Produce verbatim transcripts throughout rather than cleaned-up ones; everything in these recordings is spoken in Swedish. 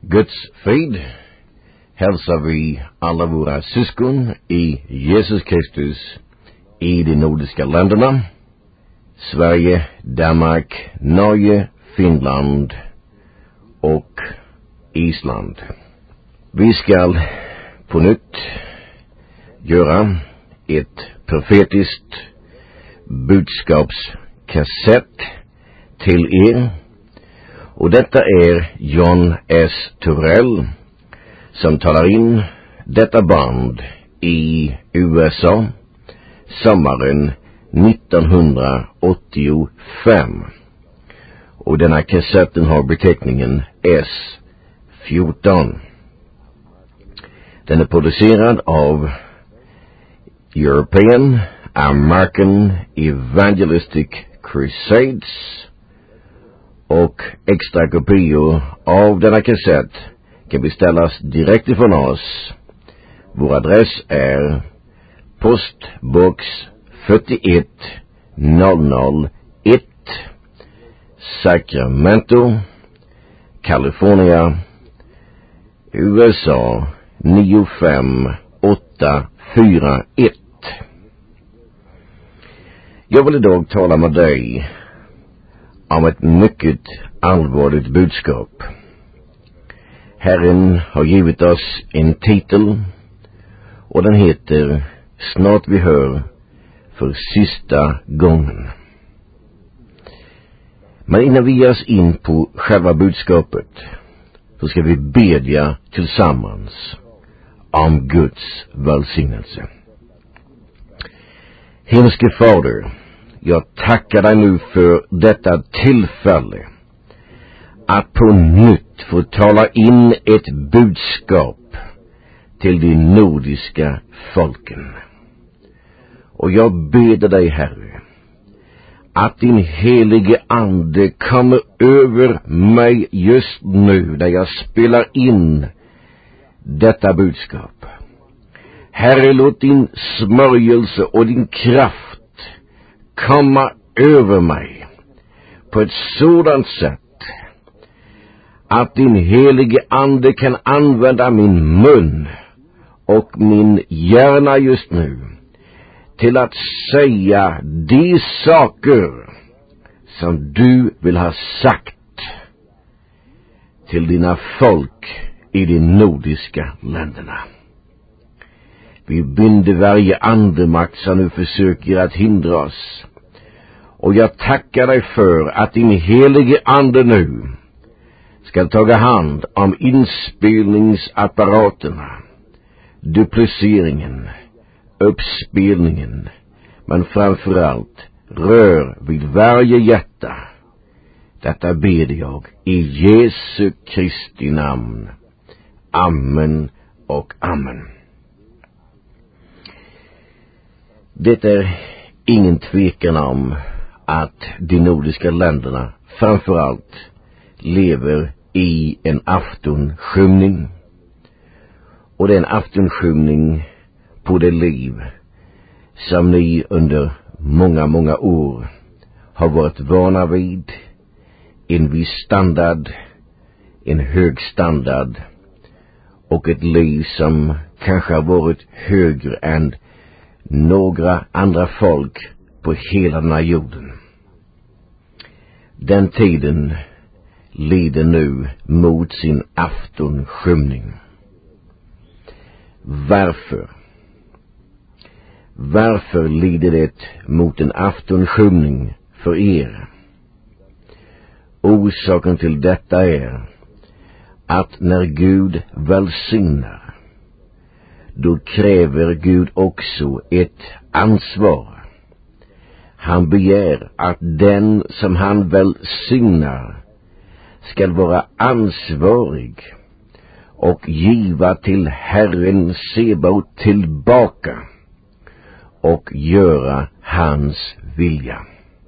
Guds frid hälsar vi alla våra syskon i Jesus Kristus i de nordiska länderna, Sverige, Danmark, Norge, Finland och Island. Vi ska på nytt göra ett profetiskt budskapskassett till er. Och detta är John S. Torell som talar in detta band i U S A sommaren nittonhundraåttiofem. Och denna kassetten har beteckningen S fjorton. Den är producerad av European American Evangelistic Crusades, och extra kopior av denna kassett kan beställas direkt ifrån oss. Vår adress är postbox fyrtioett noll noll ett, Sacramento, California, U S A nio fem åtta fyra ett. Jag vill idag tala med dig om ett mycket allvarligt budskap. Herren har givit oss en titel, och den heter Snart vi hör för sista gången. Men innan vi ger oss in på själva budskapet så ska vi bedja tillsammans om Guds välsignelse. Himmelske Fader, jag tackar dig nu för detta tillfälle att på nytt få tala in ett budskap till de nordiska folken. Och jag ber dig, Herre, att din helige ande kommer över mig just nu när jag spelar in detta budskap. Herre, låt din smörjelse och din kraft komma över mig på ett sådant sätt att din helige ande kan använda min mun och min hjärna just nu till att säga de saker som du vill ha sagt till dina folk i de nordiska länderna. Vi binder varje andemakt som nu försöker att hindra oss. Och jag tackar dig för att din helige ande nu ska ta hand om inspelningsapparaterna, dupliceringen, uppspelningen, men framförallt rör vid varje hjärta. Detta ber jag i Jesu Kristi namn. Amen och amen. Det är ingen tvekan om att de nordiska länderna framförallt lever i en aftonskymning. Och det är en aftonskymning på det liv som ni under många, många år har varit vana vid. En viss standard, en hög standard, och ett liv som kanske har varit högre än några andra folk på hela den här jorden. Den tiden lider nu mot sin aftonskymning. Varför? Varför lider det mot en aftonskymning för er? Orsaken till detta är att när Gud välsignar, då kräver Gud också ett ansvar. Han begär att den som han välsignar ska vara ansvarig och giva till Herren Sebaot tillbaka och göra hans vilja.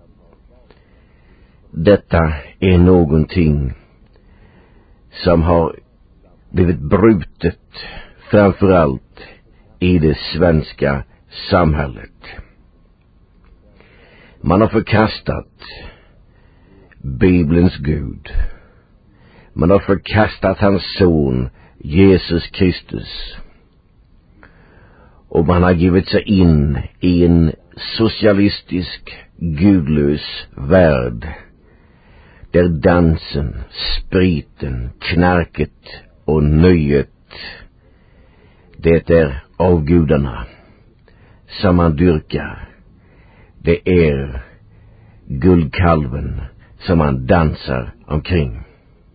Detta är någonting som har blivit brutet framförallt i det svenska samhället. Man har förkastat Bibelns Gud. Man har förkastat hans son Jesus Kristus. Och man har givit sig in i en socialistisk, gudlös värld. Där dansen, spriten, knarket och nöjet, det är avgudarna som man dyrkar. Det är guldkalven som man dansar omkring.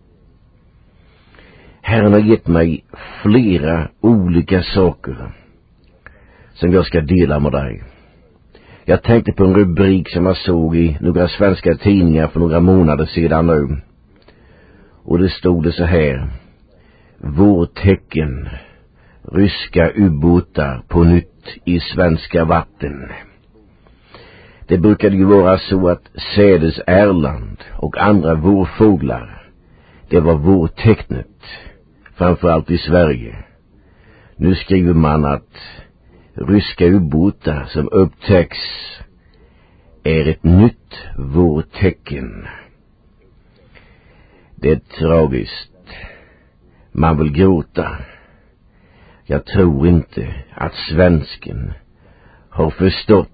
Herren har gett mig flera olika saker som jag ska dela med dig. Jag tänkte på en rubrik som jag såg i några svenska tidningar för några månader sedan nu. Och det stod det så här: vårtecken, ryska ubåtar på nytt i svenska vatten. Det brukade ju vara så att sädesärland och andra vårfåglar, det var vårtecknet, framförallt i Sverige. Nu skriver man att ryska ubåtar som upptäcks är ett nytt vårtecken. Det är tragiskt. Man vill gråta. Jag tror inte att svensken har förstått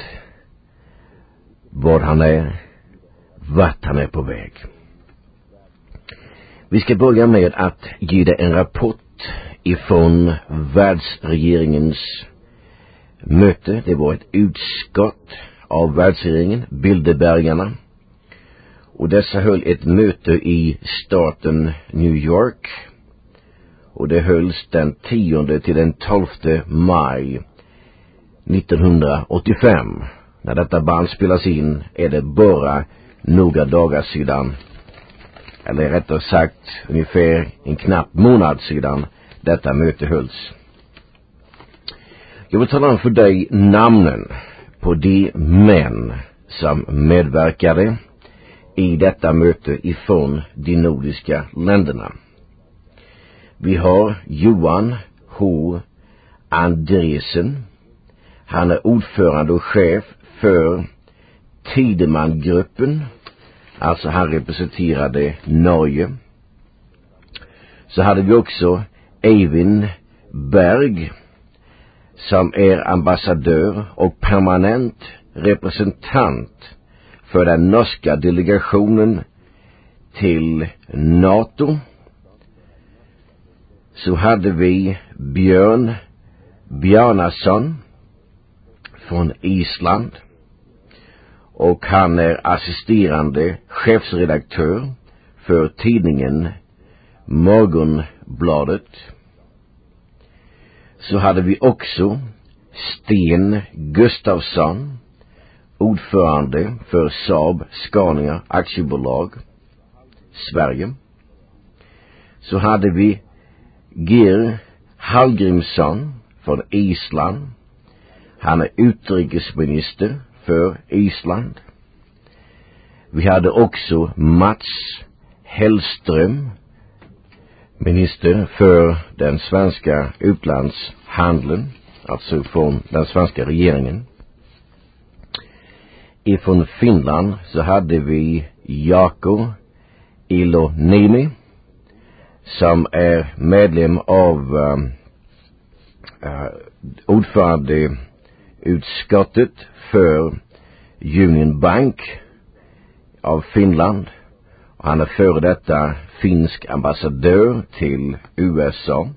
vad han är, vart han är på väg. Vi ska börja med att ge dig en rapport ifrån världsregeringens möte. Det var ett utskott av världsregeringen, Bilderbergarna. Och dessa höll ett möte i staten New York. Och det hölls den tionde till den tolfte maj nittonhundraåttiofem. När detta band spelas in är det bara några dagar sedan, eller rättare sagt ungefär en knapp månad sedan detta möte hölls. Jag vill tala om för dig namnen på de män som medverkade i detta möte ifrån de nordiska länderna. Vi har Johan H. Andresen. Han är ordförande och chef för Tidemangruppen. Alltså han representerade Norge. Så hade vi också Eivind Berg, som är ambassadör och permanent representant för den norska delegationen till NATO. Så hade vi Björn Bjarnason från Island, och han är assisterande chefsredaktör för tidningen Morgonbladet. Så hade vi också Sten Gustafsson, ordförande för Saab Scania aktiebolag Sverige. Så hade vi Geir Hallgrimsson från Island. Han är utrikesminister för Island. Vi hade också Mats Hellström, minister för den svenska utlandshandeln, alltså från den svenska regeringen. Ifrån Finland så hade vi Jaakko Iloniemi, som är medlem av uh, uh, ordförande utskottet för Union Bank av Finland. Och han är före detta finsk ambassadör till U S A.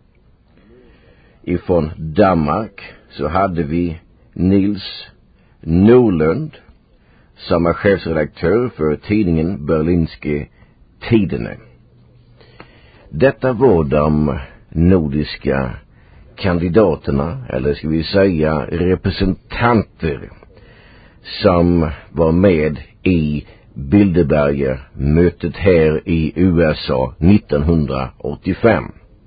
Ifrån Danmark så hade vi Nils Norlund, som är chefsredaktör för tidningen Berlingske Tidene. Detta var de nordiska kandidaterna, eller ska vi säga representanter, som var med i Bilderberger-mötet här i U S A nittonhundraåttiofem.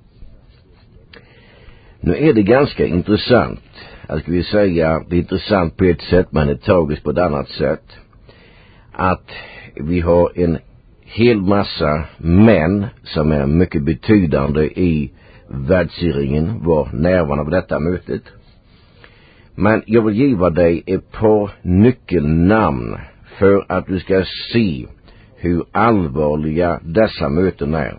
Nu är det ganska intressant, jag ska vi säga det är intressant på ett sätt men det är tragiskt på ett annat sätt, att vi har en hel massa män som är mycket betydande i världsregeringen var närvarande på detta mötet. Men jag vill ge dig ett par nyckelnamn för att du ska se hur allvarliga dessa möten är.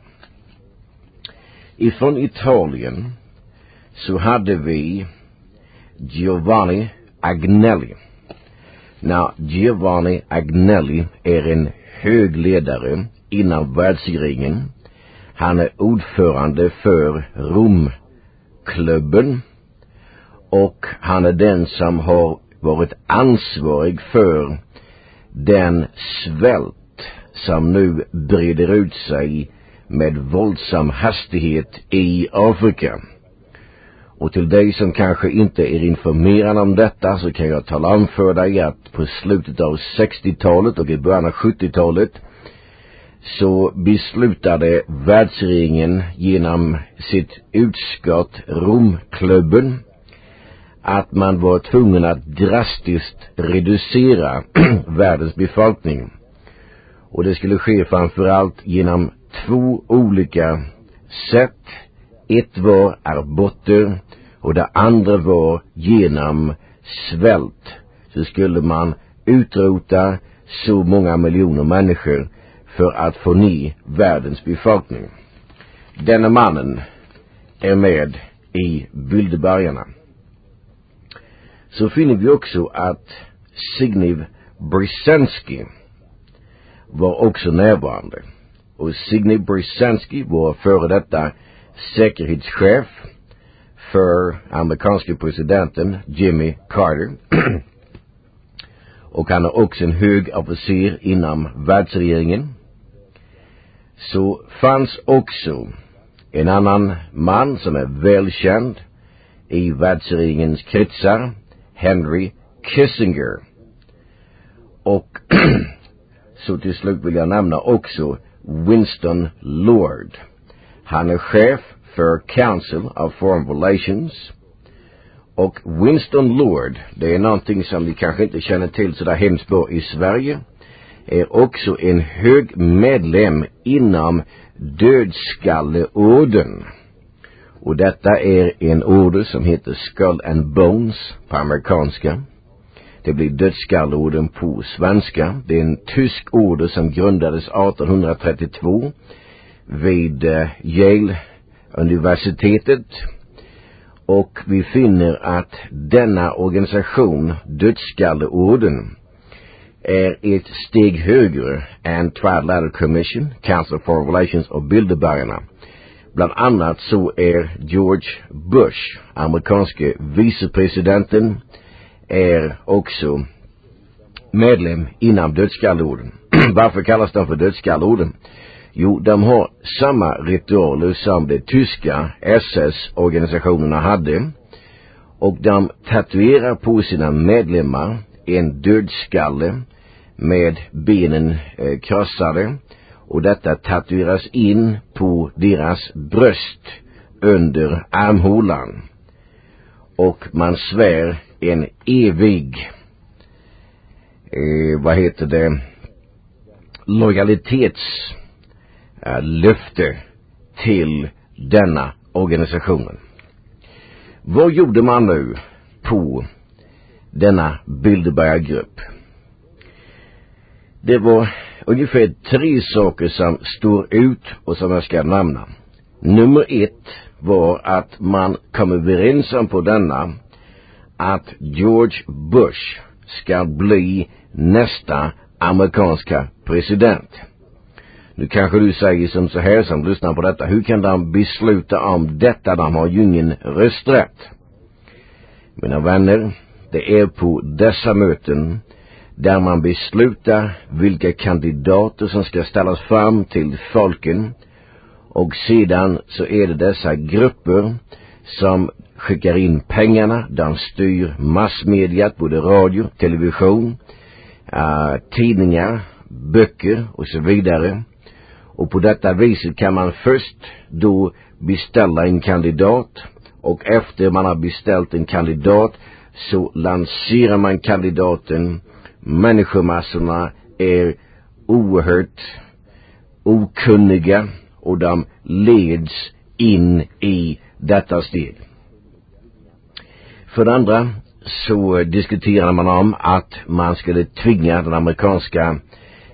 Ifrån Italien så hade vi Giovanni Agnelli. Now, Giovanni Agnelli är en hög ledare inom världsringen. Han är ordförande för Romklubben och han är den som har varit ansvarig för den svält som nu breder ut sig med våldsam hastighet i Afrika. Och till dig som kanske inte är informerad om detta så kan jag tala om för dig att på slutet av sextiotalet och i början av sjuttiotalet så beslutade världsringen genom sitt utskott Romklubben att man var tvungen att drastiskt reducera världens befolkning. Och det skulle ske framförallt genom två olika sätt. Ett var aborter och det andra var genom svält. Så skulle man utrota så många miljoner människor för att få ner världens befolkning. Denna mannen är med i Bilderbergarna. Så finner vi också att Zbigniew Brzezinski var också närvarande. Och Zbigniew Brzezinski var före detta säkerhetschef för amerikanska presidenten Jimmy Carter. Och han är också en hög officer inom världsregeringen. Så fanns också en annan man som är välkänd i världsregeringens kretsar, Henry Kissinger. Och så till slut vill jag nämna också Winston Lord. Han är chef för Council of Foreign Relations. Och Winston Lord, det är någonting som vi kanske inte känner till så där hemskt bra i Sverige, är också en hög medlem inom Dödskalleorden. Och detta är en orden som heter Skull and Bones på amerikanska. Det blir Dödskalleorden på svenska. Det är en tysk orden som grundades arton trettiotvå vid uh, Yale-universitetet. Och vi finner att denna organisation, Dödskalleorden, är ett steg högre än Trilateral Commission, Council of Foreign Relations och Bilderbergarna. Bland annat så är George Bush, amerikanske vicepresidenten, är också medlem inom Dödskalleorden. Varför kallas de för Dödskalleorden? Jo, de har samma ritualer som de tyska S S-organisationerna hade. Och de tatuerar på sina medlemmar en dödskalle med benen eh, krossade. Och detta tatueras in på deras bröst under armhålan. Och man svär en evig, eh, vad heter det, lojalitets eh, löfte till denna organisationen. Vad gjorde man nu på denna Bilderbergargrupp? Det var ungefär tre saker som står ut och som jag ska nämna. Nummer ett var att man kom överens om på denna att George Bush ska bli nästa amerikanska president. Nu kanske du säger som så här som lyssnar på detta. Hur kan de besluta om detta? De har ju ingen rösträtt. Mina vänner, det är på dessa möten där man beslutar vilka kandidater som ska ställas fram till folken. Och sedan så är det dessa grupper som skickar in pengarna. De styr massmediet, både radio, television, uh, tidningar, böcker och så vidare. Och på detta viset kan man först då beställa en kandidat. Och efter man har beställt en kandidat så lanserar man kandidaten. Människomassorna är oerhört okunniga och de leds in i detta steg. För det andra så diskuterar man om att man skulle tvinga den amerikanska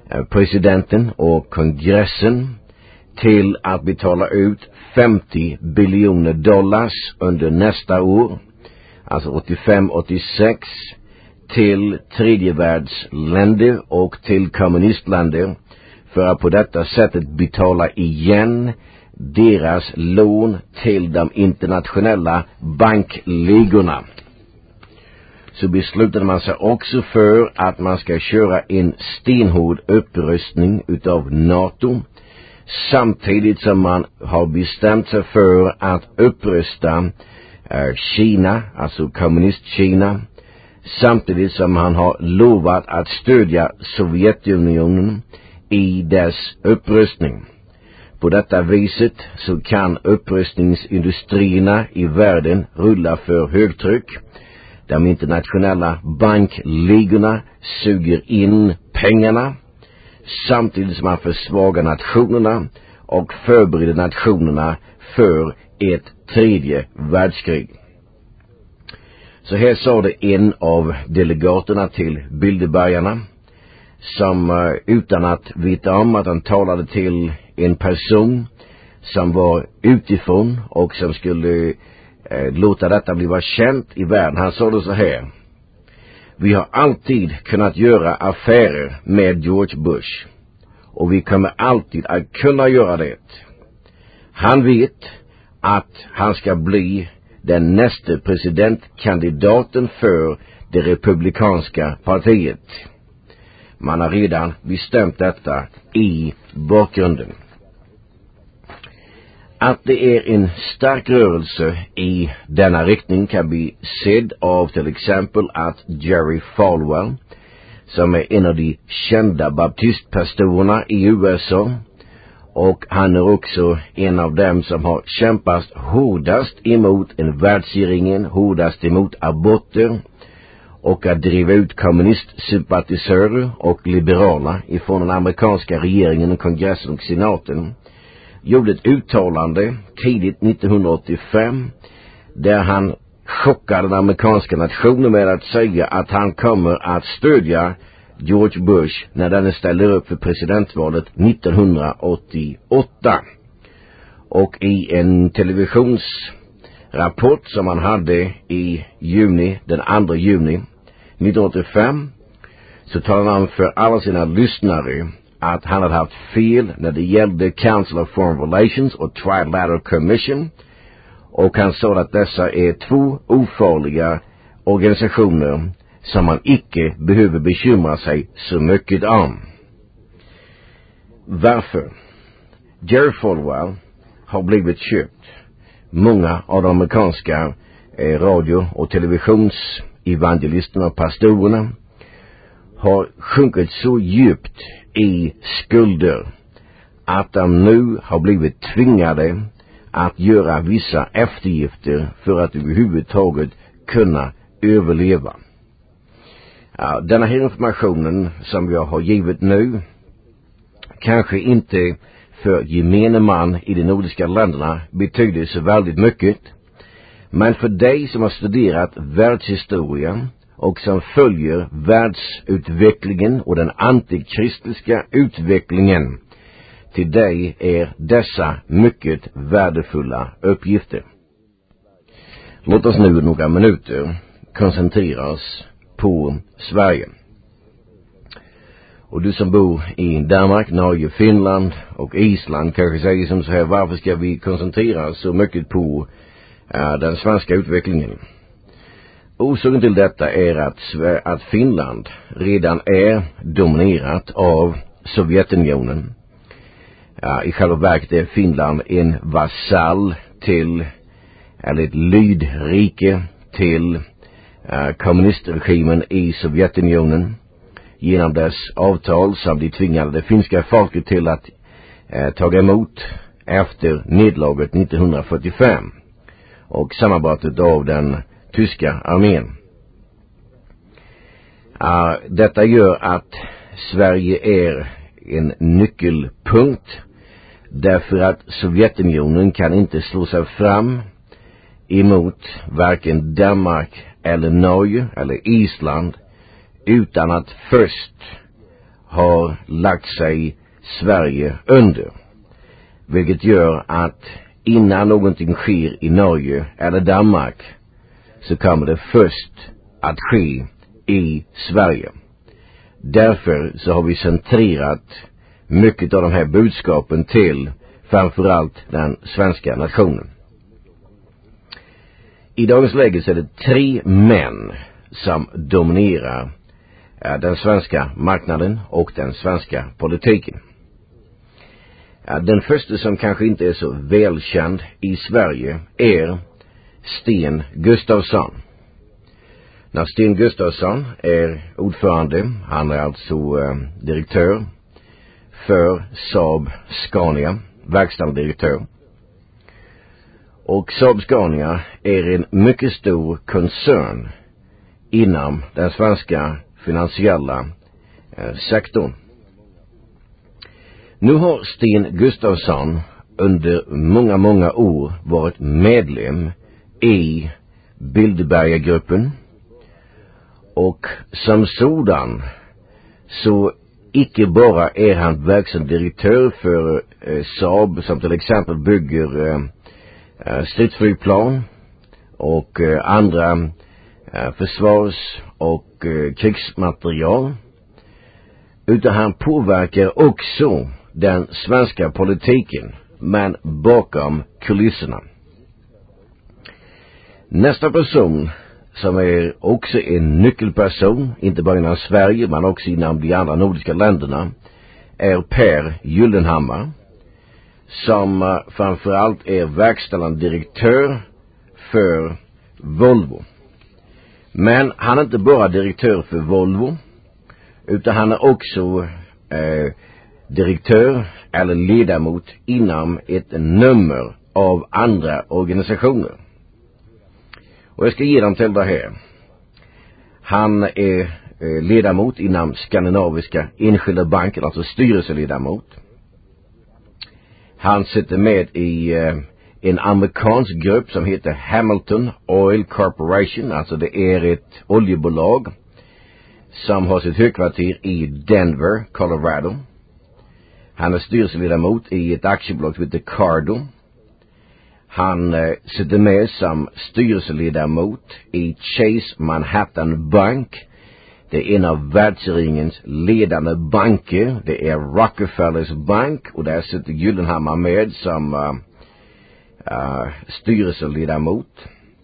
presidenten och kongressen till att betala ut femtio biljoner dollars under nästa år, alltså åttiofem åttiosex, till tredjevärldsländer och till kommunistländer för att på detta sättet betala igen deras lån till de internationella bankligorna. Så beslutade man sig också för att man ska köra en stenhård upprustning utav NATO, samtidigt som man har bestämt sig för att upprusta eh, Kina, alltså kommunist-Kina, samtidigt som han har lovat att stödja Sovjetunionen i dess upprustning. På detta viset så kan upprustningsindustrierna i världen rulla för högtryck. De internationella bankligorna suger in pengarna, samtidigt som man försvagar nationerna och förbereder nationerna för ett tredje världskrig. Så här sa det en av delegaterna till Bilderbergarna, som uh, utan att veta om att han talade till en person som var utifrån och som skulle uh, låta detta bli känt i världen. Han sa det så här: vi har alltid kunnat göra affärer med George Bush och vi kommer alltid att kunna göra det. Han vet att han ska bli den nästa presidentkandidaten för det republikanska partiet. Man har redan bestämt detta i bakgrunden. Att det är en stark rörelse i denna riktning kan bli sedd av till exempel att Jerry Falwell, som är en av de kända baptistpastorerna i U S A, och han är också en av dem som har kämpat hårdast emot en världsregering, hårdast emot aborter och att driva ut kommunistsympatisörer och liberala ifrån den amerikanska regeringen, kongressen och senaten, gjorde ett uttalande tidigt nittonhundraåttiofem där han chockade den amerikanska nationen med att säga att han kommer att stödja George Bush när den ställer upp för presidentvalet nittonhundraåttioåtta. Och i en televisionsrapport som han hade i juni, den andra juni nittonhundraåttiofem, så talade han för alla sina lyssnare att han hade haft fel när det gällde Council of Foreign Relations och Trilateral Commission, och han sa att dessa är två ofarliga organisationer som man icke behöver bekymra sig så mycket om. Varför? Jerry Falwell har blivit köpt. Många av de amerikanska eh, radio- och televisionsevangelisterna och pastorerna har sjunkit så djupt i skulder att de nu har blivit tvingade att göra vissa eftergifter för att överhuvudtaget kunna överleva. Ja, denna här informationen som jag har givit nu kanske inte för gemene man i de nordiska länderna betyder så väldigt mycket, men för dig som har studerat världshistorien och som följer världsutvecklingen och den antikristiska utvecklingen, till dig är dessa mycket värdefulla uppgifter. Låt oss nu några minuter koncentrera oss på Sverige. Och du som bor i Danmark, Norge, Finland och Island kanske säger som så här: varför ska vi koncentrera oss så mycket på uh, den svenska utvecklingen? Orsaken till detta är att, att Finland redan är dominerat av Sovjetunionen. Uh, I själva verket är Finland en vasall till, eller ett lydrike till uh, kommunistregimen i Sovjetunionen, genom dess avtal som de tvingade det finska folket till att uh, ta emot efter nedlaget nittonhundrafyrtiofem och sammanbrottet av den tyska armén. Uh, detta gör att Sverige är en nyckelpunkt, därför att Sovjetunionen kan inte slå sig fram emot varken Danmark eller Norge eller Island utan att först har lagt sig Sverige under. Vilket gör att innan någonting sker i Norge eller Danmark så kommer det först att ske i Sverige. Därför så har vi centrerat mycket av de här budskapen till framförallt den svenska nationen. I dagens läge så är det tre män som dominerar den svenska marknaden och den svenska politiken. Den första som kanske inte är så välkänd i Sverige är Sten Gustafsson. När Sten Gustafsson är ordförande, han är alltså eh, direktör för Saab Scania, verkställande direktör. Och Saab Scania är en mycket stor koncern inom den svenska finansiella eh, sektorn. Nu har Sten Gustafsson under många, många år varit medlem i Bilderberggruppen. Och som sådan så icke bara är han verksam direktör för eh, Saab som till exempel bygger eh, stridsflygplan och eh, andra eh, försvars- och eh, krigsmaterial. Utan han påverkar också den svenska politiken, men bakom kulisserna. Nästa person som är också en nyckelperson, inte bara inom Sverige men också inom de andra nordiska länderna, är Per Gyllenhammar, som framförallt är verkställande direktör för Volvo. Men han är inte bara direktör för Volvo, utan han är också eh, direktör eller ledamot inom ett nummer av andra organisationer. Och jag ska ge dem till det här. Han är eh, ledamot inom Skandinaviska enskilda banken, alltså styrelseledamot. Han sitter med i eh, en amerikansk grupp som heter Hamilton Oil Corporation, alltså det är ett oljebolag som har sitt högkvarter i Denver, Colorado. Han är styrelseledamot i ett aktiebolag som heter Cardo. Han eh, sitter med som styrelseledamot i Chase Manhattan Bank. Det är en av världsringens ledande banker. Det är Rockefellers bank, och där sitter Gyllenhammar med som uh, uh, styrelseledamot.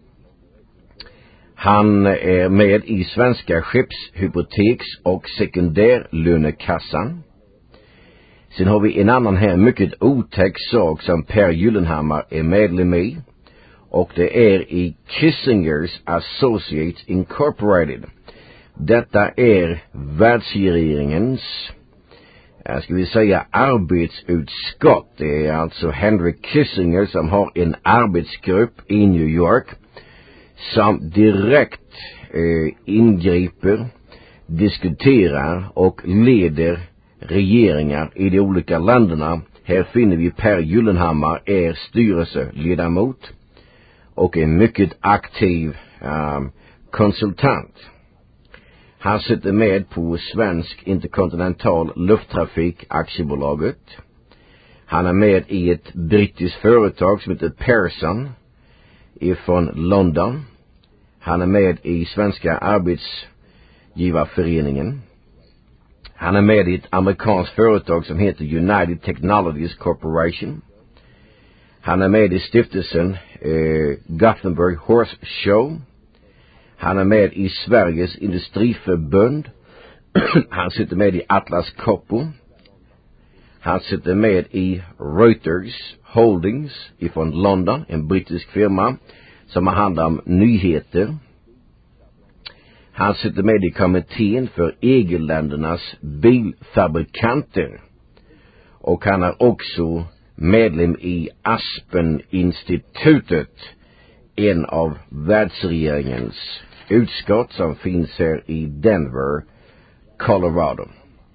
Han är med i Svenska skeppshypoteks- och sekundärlönekassan. Sen har vi en annan här mycket otäck sak som Per Gyllenhammar är medlem i. Och det är i Kissingers Associates Incorporated. Detta är världsregeringens, ska vi säga, arbetsutskott. Det är alltså Henry Kissinger som har en arbetsgrupp i New York som direkt eh, ingriper, diskuterar och leder regeringar i de olika länderna. Här finner vi Per Gyllenhammar är styrelseledamot och en mycket aktiv um, konsultant. Han sitter med på Svensk Interkontinental Lufttrafik aktiebolaget. Han är med i ett brittiskt företag som heter Pearson ifrån London. Han är med i Svenska arbetsgivarföreningen. Han är med i ett amerikanskt företag som heter United Technologies Corporation. Han är med i stiftelsen eh, Gothenburg Horse Show. Han är med i Sveriges industriförbund. Han sitter med i Atlas Copco. Han sitter med i Reuters Holdings ifrån London, en brittisk firma som har hand om nyheter. Han sitter med i kommittén för E G-ländernas bilfabrikanter. Och han är också medlem i Aspen-institutet, en av världsregeringens utskott som finns här i Denver, Colorado.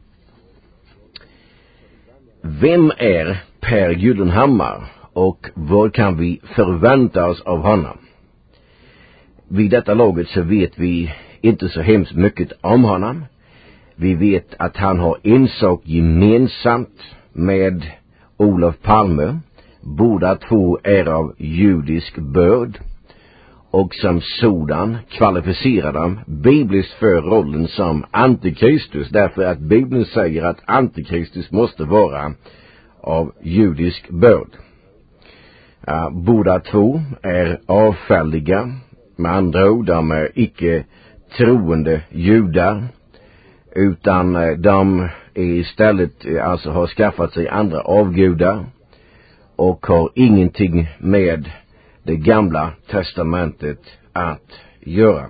Vem är Per Gyllenhammar och vad kan vi förvänta oss av honom? Vid detta laget så vet vi inte så hemskt mycket om honom. Vi vet att han har en sak gemensamt med Olof Palme. Båda två är av judisk börd och som sådan kvalificerar de bibliskt för rollen som antikristus, därför att Bibeln säger att antikristus måste vara av judisk börd. Uh, båda två är avfälliga, med andra ord, de är icke troende judar, utan uh, de är istället, uh, alltså har skaffat sig andra avgudar och har ingenting med det gamla testamentet att göra.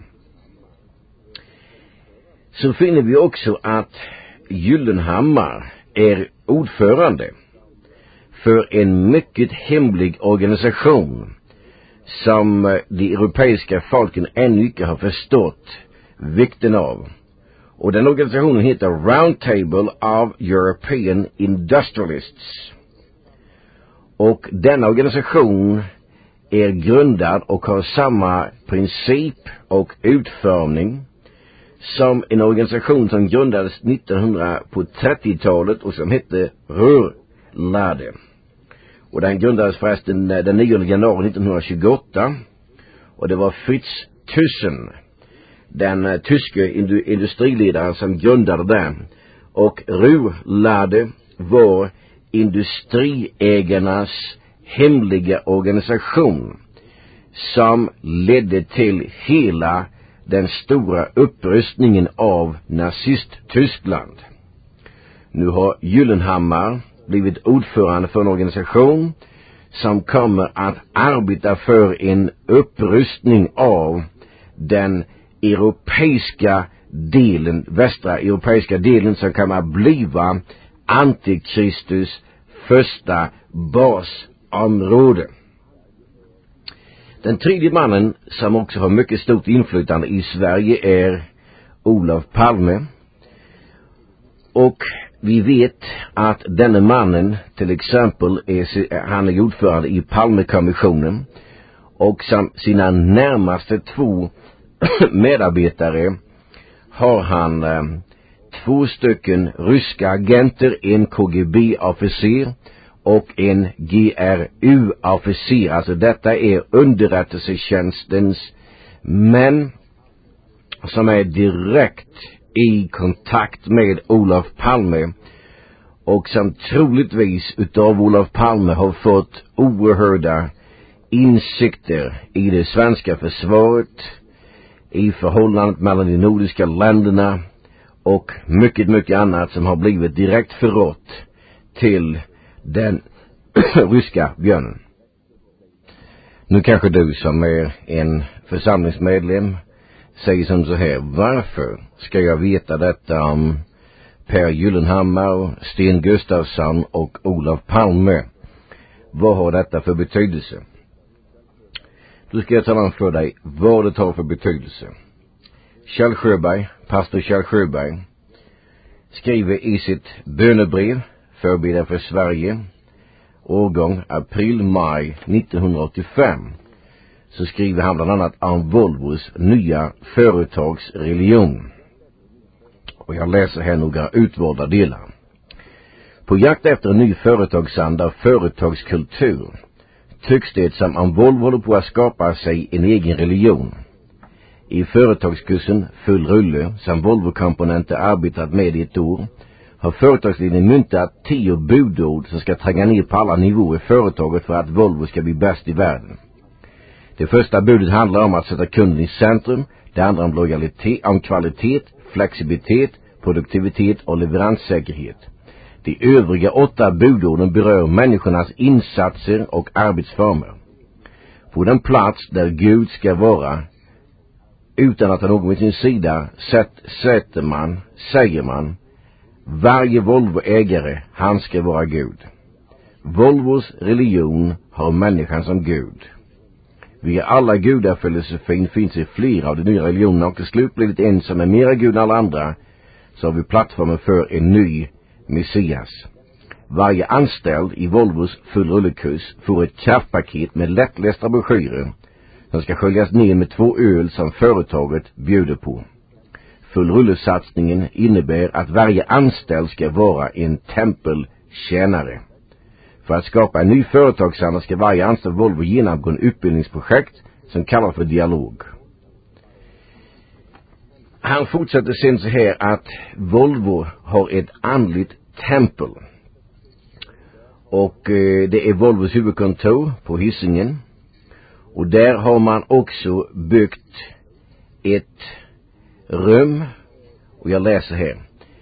Så finner vi också att Gyllenhammar är ordförande för en mycket hemlig organisation som de europeiska folken ännu inte har förstått vikten av. Och den organisationen heter Round Table of European Industrialists. Och denna organisation är grundad och har samma princip och utformning som en organisation som grundades nittonhundra på trettiotalet och som hette Rörlade. Och den grundades förresten den nionde januari nittonhundratjugoåtta. Och det var Fritz Thyssen, den uh, tyske indu- industriledaren som grundade den. Och Rörlade var industriägarnas hemliga organisation som ledde till hela den stora upprustningen av nazist-Tyskland. Nu har Gyllenhammar blivit ordförande för en organisation som kommer att arbeta för en upprustning av den europeiska delen, västra europeiska delen, som kommer att bliva antikristus första basområde. Den tredje mannen som också har mycket stort inflytande i Sverige är Olof Palme. Och vi vet att denne mannen till exempel är, han är ordförande i Palmekommissionen, och som sina närmaste två medarbetare har han eh, två stycken ryska agenter, en K G B-officer och en G R U-officer. Alltså detta är underrättelsetjänstens män som är direkt i kontakt med Olof Palme och som troligtvis utav Olof Palme har fått oerhörda insikter i det svenska försvaret, i förhållandet mellan de nordiska länderna och mycket, mycket annat som har blivit direkt förrått till den ryska björnen. Nu kanske du som är en församlingsmedlem säger som så här: varför ska jag veta detta om Per Gyllenhammar, Sten Gustafsson och Olof Palme? Vad har detta för betydelse? Då ska jag tala om för dig vad det har för betydelse. Kjell Sjöberg, pastor Kjell Sjöberg, skriver i sitt bönebrev Förbedjare för Sverige, årgång april-maj nittonhundraåttiofem, så skriver han bland annat om Volvos nya företagsreligion. Och jag läser här några utvalda delar. På jakt efter en ny företagsanda och företagskultur tycks det som om Volvo håller på att skapa sig en egen religion. I företagskursen Full rulle, som Volvo-komponenter arbetat med i ett år, har företagsledningen myntat tio budord som ska tränga ner på alla nivåer i företaget för att Volvo ska bli bäst i världen. Det första budet handlar om att sätta kunden i centrum, det andra om lojalitet, om kvalitet, flexibilitet, produktivitet och leveranssäkerhet. De övriga åtta budorden berör människornas insatser och arbetsformer. På den plats där Gud ska vara, utan att ha någon vid sin sida, sätter man, säger man, varje Volvo-ägare, han ska vara Gud. Volvos religion har människan som Gud. Via alla gudafilosofin finns i flera av de nya religionerna, och till slut blivit en som är mera Gud än alla andra, så har vi plattformen för en ny Messias. Varje anställd i Volvos fullrullekurs får ett kraftpaket med lättlästa broschyrer som ska sköljas ner med två öl som företaget bjuder på. fullrullesatsningen innebär att varje anställd ska vara en tempeltjänare. För att skapa en ny företagsanda ska varje anställd Volvo genomgå en utbildningsprojekt som kallas för dialog. Han fortsätter sen så här att Volvo har ett andligt tempel. Och eh, det är Volvos huvudkontor på Hisingen. Och där har man också byggt ett rum. Och jag läser här.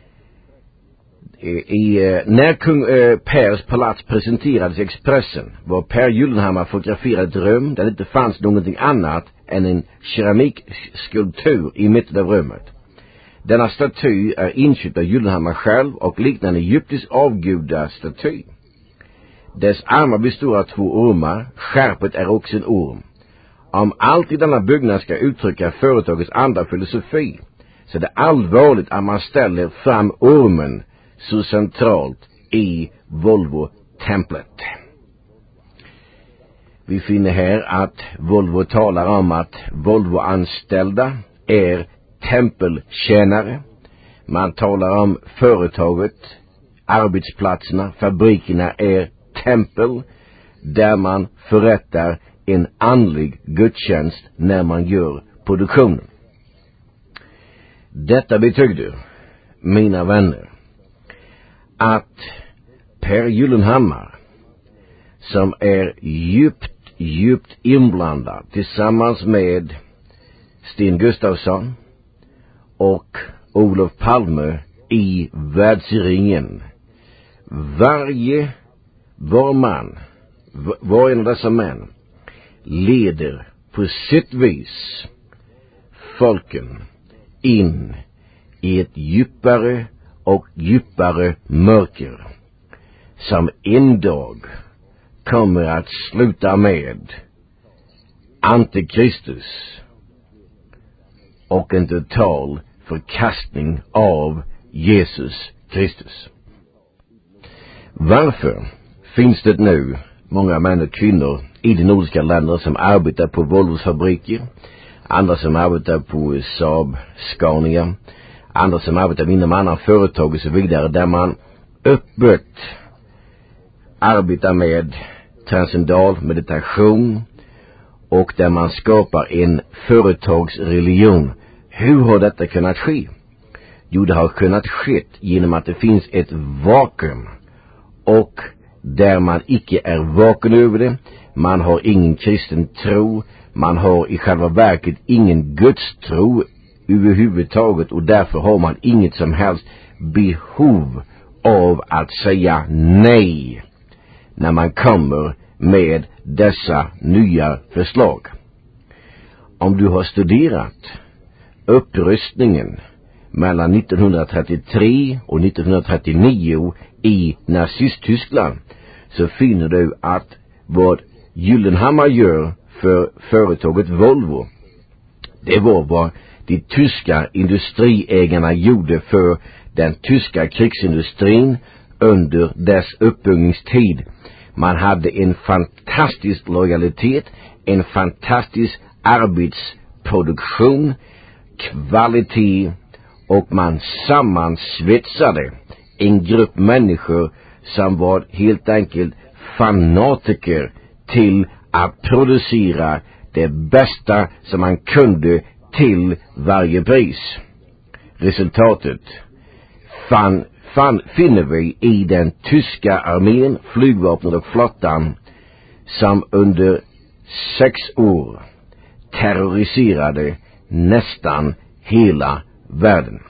I, eh, när kung eh, Pers palats presenterades i Expressen var Per Gyllenhammar fotograferat ett rum där det inte fanns någonting annat än en keramikskulptur i mitten av rummet. Denna staty är inköpt av Gyllenhammar själv och liknar en egyptisk avgudastaty. Dess armar består av två ormar, skärpet är också en orm. Om allt i denna byggnad ska uttrycka företagets andra filosofi så är det allvarligt att man ställer fram ormen så centralt i Volvo-templet. Vi finner här att Volvo talar om att Volvo-anställda är tempeltjänare. Man talar om företaget, arbetsplatserna, fabrikerna är tempel där man förrättar en andlig gudstjänst när man gör produktionen. Detta betyder, mina vänner, att Per Gyllenhammar, som är djupt, djupt inblandad tillsammans med Sten Gustafsson och Olof Palme i världsringen, varje var man, var en av dessa män, leder på sitt vis folken in i ett djupare och djupare mörker som en dag kommer att sluta med Antikristus och en total förkastning av Jesus Kristus. Varför finns det nu många män och kvinnor i de nordiska länderna som arbetar på Volvos fabriker, andra som arbetar på Saab, Scania, andra som arbetar inom andra företag och så vidare, där man öppet arbetar med transcendental meditation och där man skapar en företagsreligion? Hur har detta kunnat ske? Jo, det har kunnat ske genom att det finns ett vakuum, och där man icke är vaken över det, man har ingen kristen tro, man har i själva verket ingen gudstro överhuvudtaget, och därför har man inget som helst behov av att säga nej när man kommer med dessa nya förslag. Om du har studerat upprustningen mellan nittonhundratrettiotre och nittonhundratrettionio i Nazisttyskland, så finner du att vad Gyllenhammar gör för företaget Volvo, det var vad de tyska industriägarna gjorde för den tyska krigsindustrin under dess uppbyggningstid. Man hade en fantastisk lojalitet, en fantastisk arbetsproduktion, kvalitet, och man sammansvetsade en grupp människor som var helt enkelt fanatiker till att producera det bästa som man kunde till varje pris. Resultatet fann, fann, finner vi i den tyska armén, flygvapnet och flottan, som under sex år terroriserade nästan hela världen.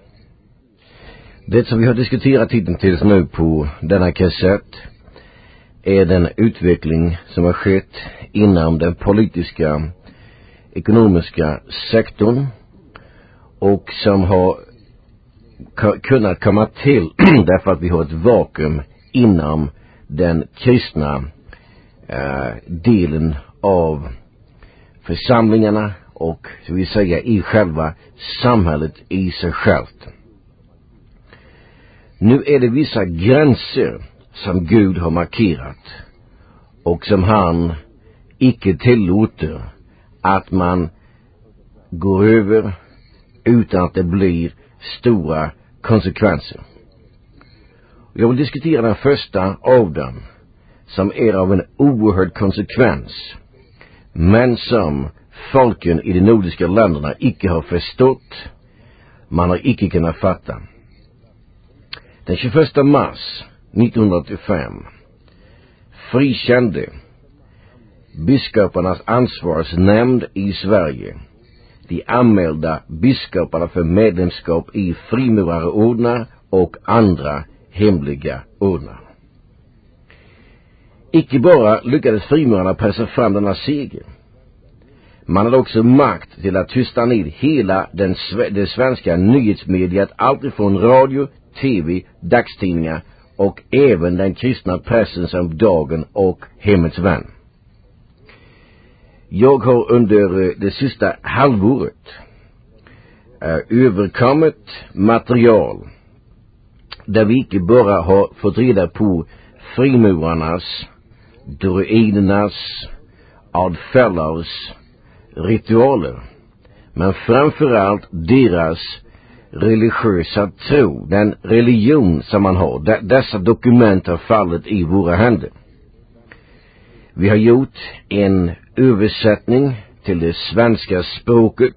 Det som vi har diskuterat hittills nu på denna kassett är den utveckling som har skett inom den politiska, ekonomiska sektorn, och som har k- kunnat komma till därför att vi har ett vakuum inom den kristna eh, delen av församlingarna och, så vi säga, i själva samhället i sig självt. Nu är det vissa gränser som Gud har markerat och som han icke tillåter att man går över utan att det blir stora konsekvenser. Jag vill diskutera den första av dem, som är av en oerhörd konsekvens, men som folken i de nordiska länderna icke har förstått. Man har icke kunnat fatta. Den tjugoförsta mars nittonhundraåttiofem frikände biskoparnas ansvarsnämnd i Sverige de anmälda biskoparna för medlemskap i frimurarordnar och andra hemliga ordnar. Icke bara lyckades frimurarna pressa fram denna seger. Man hade också makt till att tysta ner hela den, det svenska nyhetsmediet, allt ifrån radio, tv, dagstidningar och även den kristna pressen som Dagen och Hemmets Vän. Jag har under det sista halvåret äh, överkommit material där vi inte bara har fått reda på frimurarnas, druidernas, Odd Fellows ritualer, men framförallt deras religiösa tro, den religion som man har. D- dessa dokument har fallit i våra händer. Vi har gjort en översättning till det svenska språket,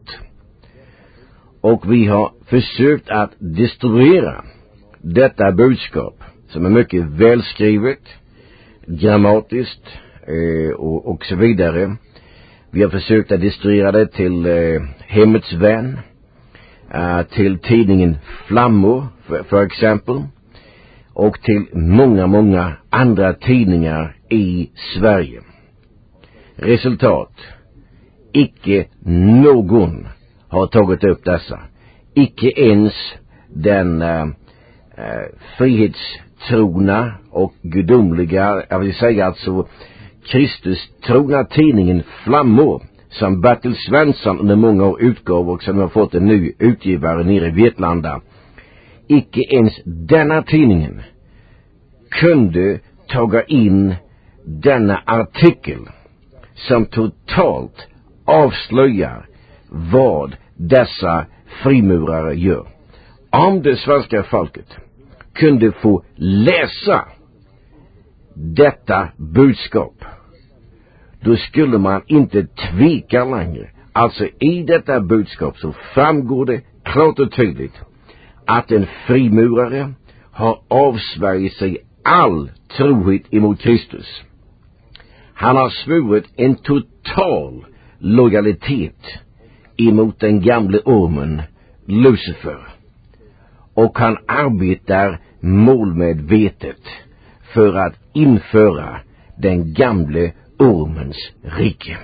och vi har försökt att distribuera detta budskap, som är mycket välskrivet, grammatiskt eh, och, och så vidare. Vi har försökt att distribuera det till eh, Hemmets Vän, eh, till tidningen Flammor för, för exempel, och till många, många andra tidningar i Sverige. Resultat: icke någon har tagit upp dessa. Icke ens den eh, eh, frihetstrogna och gudomliga, jag vill säga alltså Kristus-trogna tidningen Flammor, som Bertil Svensson under många år utgav och som har fått en ny utgivare nere i Vetlanda. Icke ens denna tidningen kunde taga in denna artikel som totalt avslöjar vad dessa frimurare gör. Om det svenska folket kunde få läsa detta budskap, då skulle man inte tveka längre. Alltså i detta budskap så framgår det klart och tydligt att en frimurare har avsvärjt sig all trohet emot Kristus. Han har svurit en total lojalitet emot den gamle ormen Lucifer, och han arbetar målmedvetet för att införa den gamle ormens rike.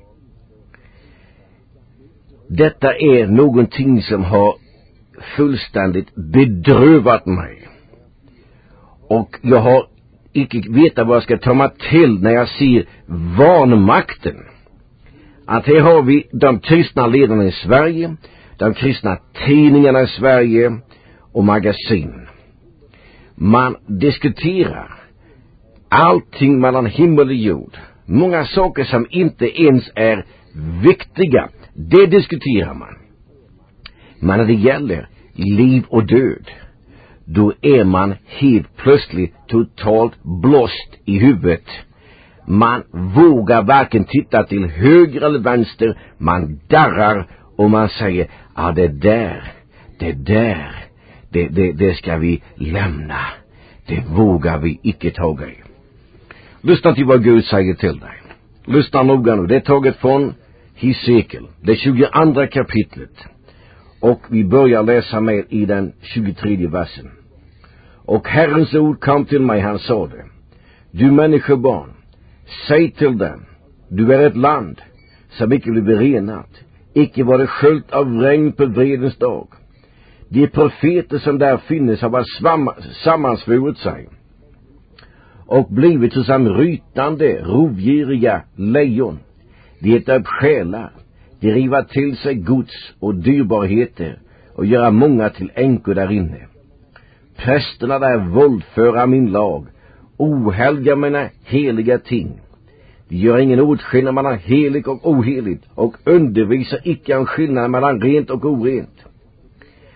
Detta är någonting som har fullständigt bedrövat mig, och jag har icke veta vad jag ska ta mig till när jag ser vanmakten. Att här har vi de kristna ledarna i Sverige, de kristna tidningarna i Sverige och magasin. Man diskuterar allting mellan himmel och jord. Många saker som inte ens är viktiga, det diskuterar man. Men när det gäller liv och död, då är man helt plötsligt totalt blåst i huvudet. Man vågar varken titta till höger eller vänster. Man darrar och man säger, ja det där, det där, det, det, det ska vi lämna. Det vågar vi icke taga i. Lyssna till vad Gud säger till dig. Lyssna noga nu. Det är taget från Hesekiel, det tjugoandra kapitlet. Och vi börjar läsa med i den tjugotredje versen. Och Herrens ord kom till mig, han sa det: du människobarn, säg till dem, du är ett land som icke blir berenat, icke var det sköljt av regn på vredens dag. De profeter som där finnes har sammansvurit sig och blivit såsom rytande, rovgiriga lejon. De äter upp själar, de rivar till sig gods och dyrbarheter och göra många till änkor där inne. Prästerna där våldföra min lag, ohelga mina heliga ting. De gör ingen åtskillnad mellan helig och oheligt och undervisar icke en skillnad mellan rent och orent.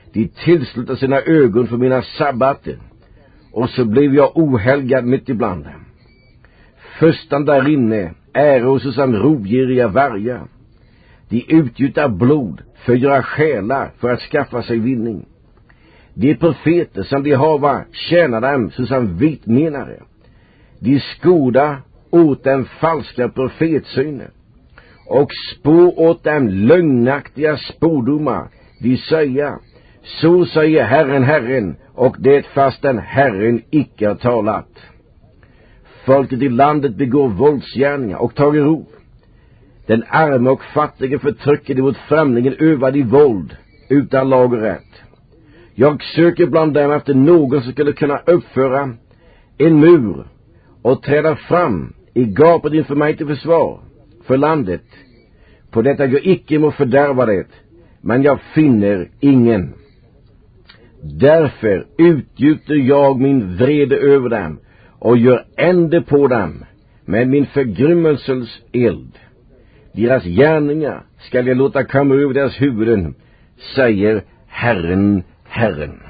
De tillslutar sina ögon för mina sabbater, och så blev jag ohelgad mitt ibland dem. Förstan där inne är såsom rovgiriga vargar. De utgjuter blod för att göra själar för att skaffa sig vinning. De profeter som de hava tjänar dem såsom vitmenare. De skoda åt dem falska profetsyner och spå åt dem lögnaktiga spådomar. De säger, så säger Herren, Herren, och det fastän Herren icke har talat. Folket i landet begår våldsgärningar och tager rov. Den arme och fattige förtrycker de mot främlingen övad i våld utan lag och rätt. Jag söker bland dem efter någon som skulle kunna uppföra en mur och träda fram i gapet inför mig till försvar för landet. På detta jag icke må fördärva det, men jag finner ingen. Därför utgjuter jag min vrede över dem och gör ände på dem med min förgrymmelsels eld. Deras gärningar skall jag låta komma över deras huvuden, säger Herren, Herren.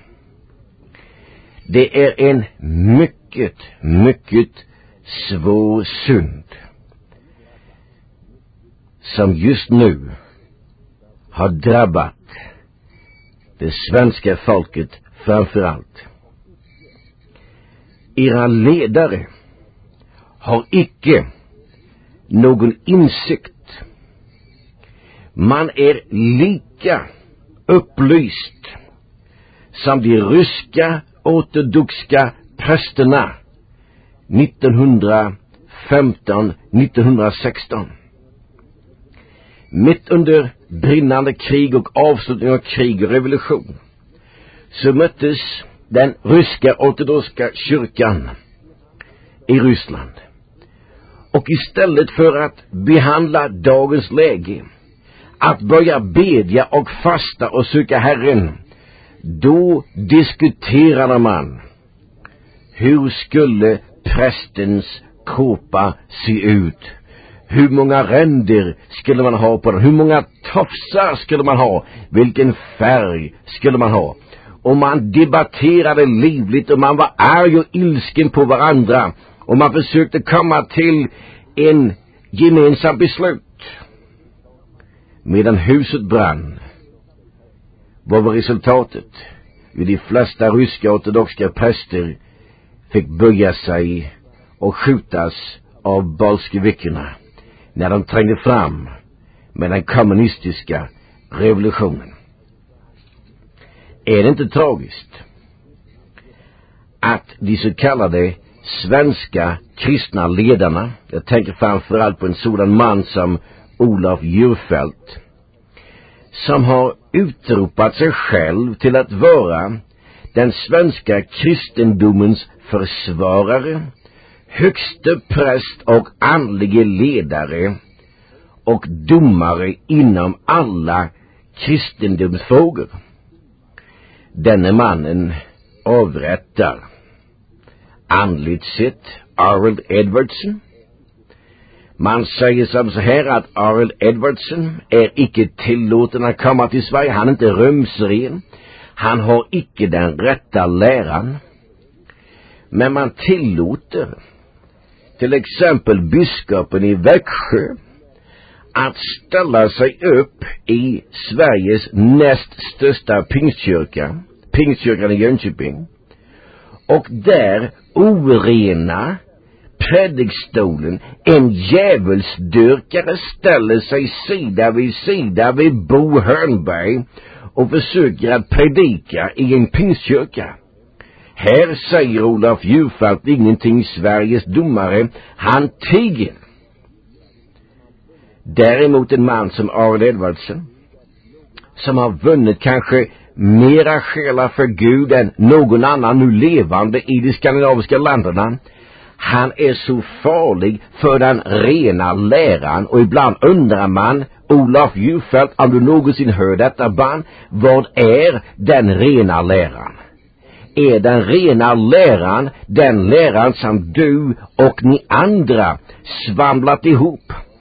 Det är en mycket, mycket svår synd som just nu har drabbat det svenska folket framför allt. Era ledare har icke någon insikt. Man är lika upplyst som de ryska ortodoxa prästerna nittonhundrafemton nittonhundrasexton. Mitt under brinnande krig och avslutning av krig och revolution så möttes den ryska ortodoxa kyrkan i Ryssland. Och istället för att behandla dagens läge, att börja bedja och fasta och söka Herren, då diskuterade man hur skulle prästens kåpa se ut. Hur många ränder skulle man ha på den? Hur många tofsar skulle man ha? Vilken färg skulle man ha? Och man debatterade livligt och man var arg och ilsken på varandra. Och man försökte komma till en gemensam beslut. Medan huset brann, vad var resultatet? Jo, de flesta ryska ortodoxa präster fick böja sig och skjutas av bolsjevikerna när de trängde fram med den kommunistiska revolutionen. Är det inte tragiskt att de så kallade svenska kristna ledarna, jag tänker framförallt på en sådan man som Olof Djurfelt, som har utropat sig själv till att vara den svenska kristendomens försvarare, högste präst och andlige ledare och domare inom alla kristendomsfrågor. Denne mannen avrättar andligt sett Arnold Edwardson. Man säger som så här att Arnold Edwardson är icke tillåten att komma till Sverige. Han är inte rumsren. Han har icke den rätta läran. Men man tillåter till exempel biskopen i Växjö att ställa sig upp i Sveriges näst största pingstkyrka, pingstkyrkan i Jönköping, och där orena predikstolen, en djävulsdyrkare ställer sig sida vid sida vid Bo Hörnberg och försöker att predika i en pingstkyrka. Här säger Olof Djurfelt ingenting, Sveriges domare, han tiger. Däremot en man som Arnold Edwardson, som har vunnit kanske mera själar för Gud än någon annan nu levande i de skandinaviska länderna, han är så farlig för den rena läran. Och ibland undrar man, Olof Djurfelt, om du någonsin hör detta band, vad är den rena läran? Är den rena läran den läran som du och ni andra svamlat ihop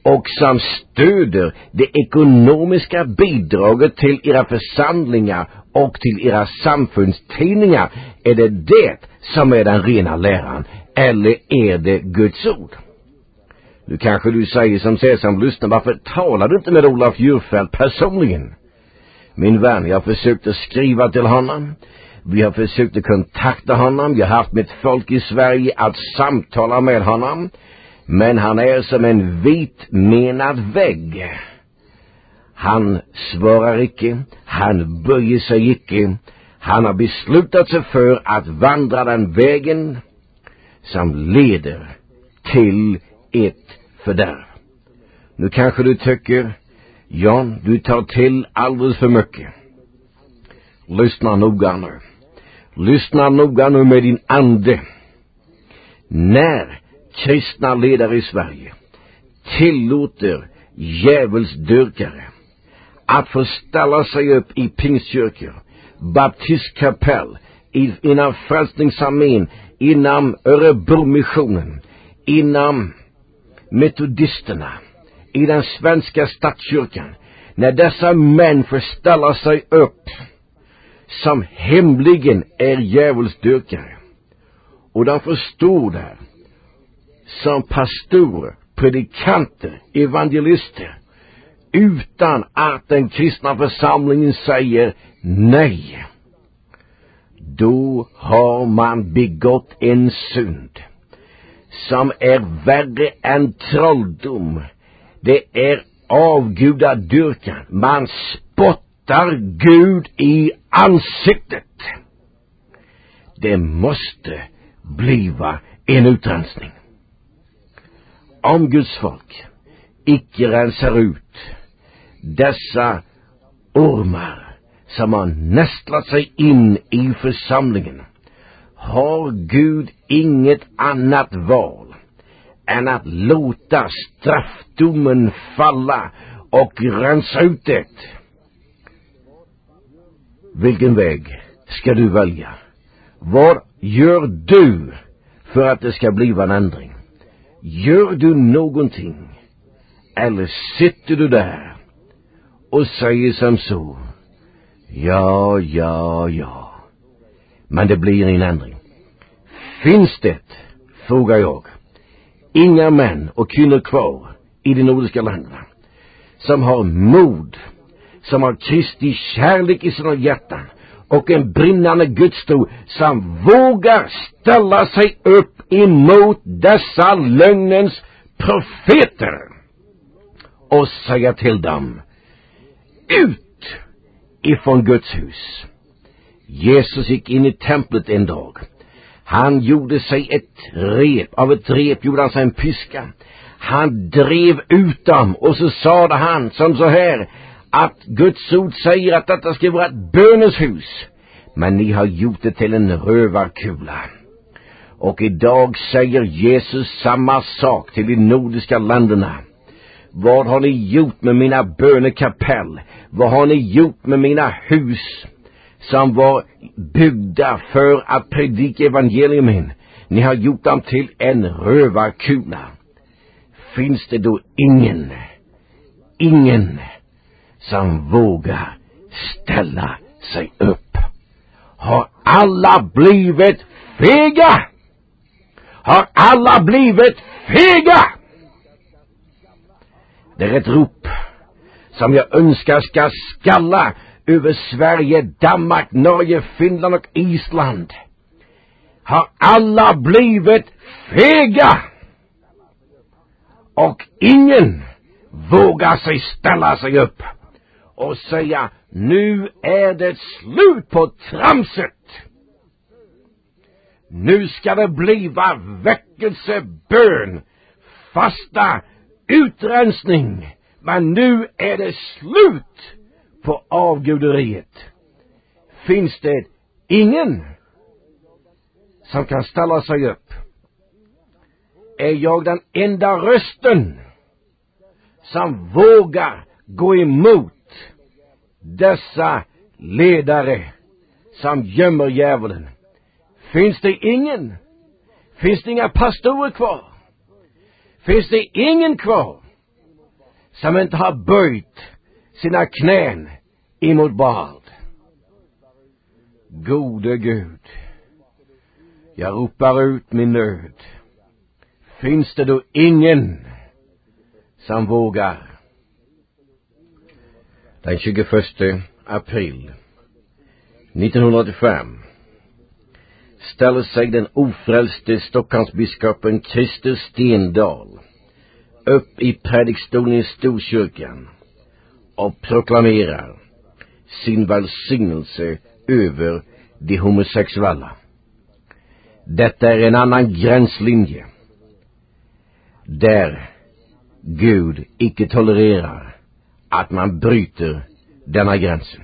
och som stöder det ekonomiska bidraget till era församlingar och till era samfundstidningar, är det det som är den rena läran, eller är det Guds ord? Nu kanske du säger som Sesam lyssnar, varför talar du inte med Olof Djurfält personligen? Min vän, jag har försökt att skriva till honom. Vi har försökt att kontakta honom. Vi har haft mitt folk i Sverige att samtala med honom. Men han är som en vit menad vägg. Han svarar icke. Han böjer sig icke. Han har beslutat sig för att vandra den vägen som leder till ett fördärv. Nu kanske du tycker, Jan, du tar till alldeles för mycket. Lyssna noga nu. Lyssna noga nu med din ande. När kristna ledare i Sverige tillåter djävulsdyrkare att få ställa sig upp i pingstkyrkor, baptistkapell, inom Frälsningsarmén, inom Örebromissionen, inom metodisterna, i den svenska statskyrkan, när dessa män får ställa sig upp som hemligen är djävulsdyrkare, och de förstår där som pastorer, predikanter, evangelister, utan att den kristna församlingen säger nej, då har man begått en synd som är värre än trolldom. Det är avgudadyrkan. Man spottar Gud i ansiktet. Det måste bliva en utrensning. Om Guds folk icke rensar ut dessa ormar som har nästlat sig in i församlingen, har Gud inget annat val än att låta straffdomen falla och rensa ut det. Vilken väg ska du välja? Vad gör du för att det ska bli en ändring? Gör du någonting? Eller sitter du där och säger som så: ja, ja, ja, men det blir ingen ändring? Finns det, frågar jag, inga män och kvinnor kvar i de nordiska länderna som har mod, som har Kristi kärlek i sina hjärtan och en brinnande gudstro, som vågar ställa sig upp emot dessa lögnens profeter och säga till dem: ut ifrån Guds hus? Jesus gick in i templet en dag. Han gjorde sig ett rep, av ett rep gjorde han sig en piska. Han drev ut dem, och så sade han som så här, att Guds ord säger att detta ska vara ett bönens hus, men ni har gjort det till en rövarkula. Och idag säger Jesus samma sak till de nordiska länderna. Vad har ni gjort med mina bönekapell? Vad har ni gjort med mina hus som var byggda för att predika evangeliumen? Ni har gjort dem till en rövarkula. Finns det då ingen, ingen som vågar ställa sig upp? Har alla blivit fega? Har alla blivit fega? Det är ett rop som jag önskar ska skalla över Sverige, Danmark, Norge, Finland och Island. Har alla blivit fega? Och ingen vågar sig ställa sig upp och säga: nu är det slut på tramset. Nu ska det bliva väckelse, bön, fasta, utrensning. Men nu är det slut på avguderiet. Finns det ingen som kan ställa sig upp? Är jag den enda rösten som vågar gå emot dessa ledare som gömmer djävulen? Finns det ingen? Finns det inga pastorer kvar? Finns det ingen kvar som inte har böjt sina knän emot Baal. Gode Gud, jag ropar ut min nöd. Finns det då ingen som vågar? Den tjugoförsta april nittonhundraåttiofem ställer sig den ofrälste Stockholmsbiskopen Christer Stendahl upp i predikstolen i Storkyrkan och proklamerar sin välsignelse över de homosexuella. Detta är en annan gränslinje där Gud icke tolererar att man bryter denna gränsen.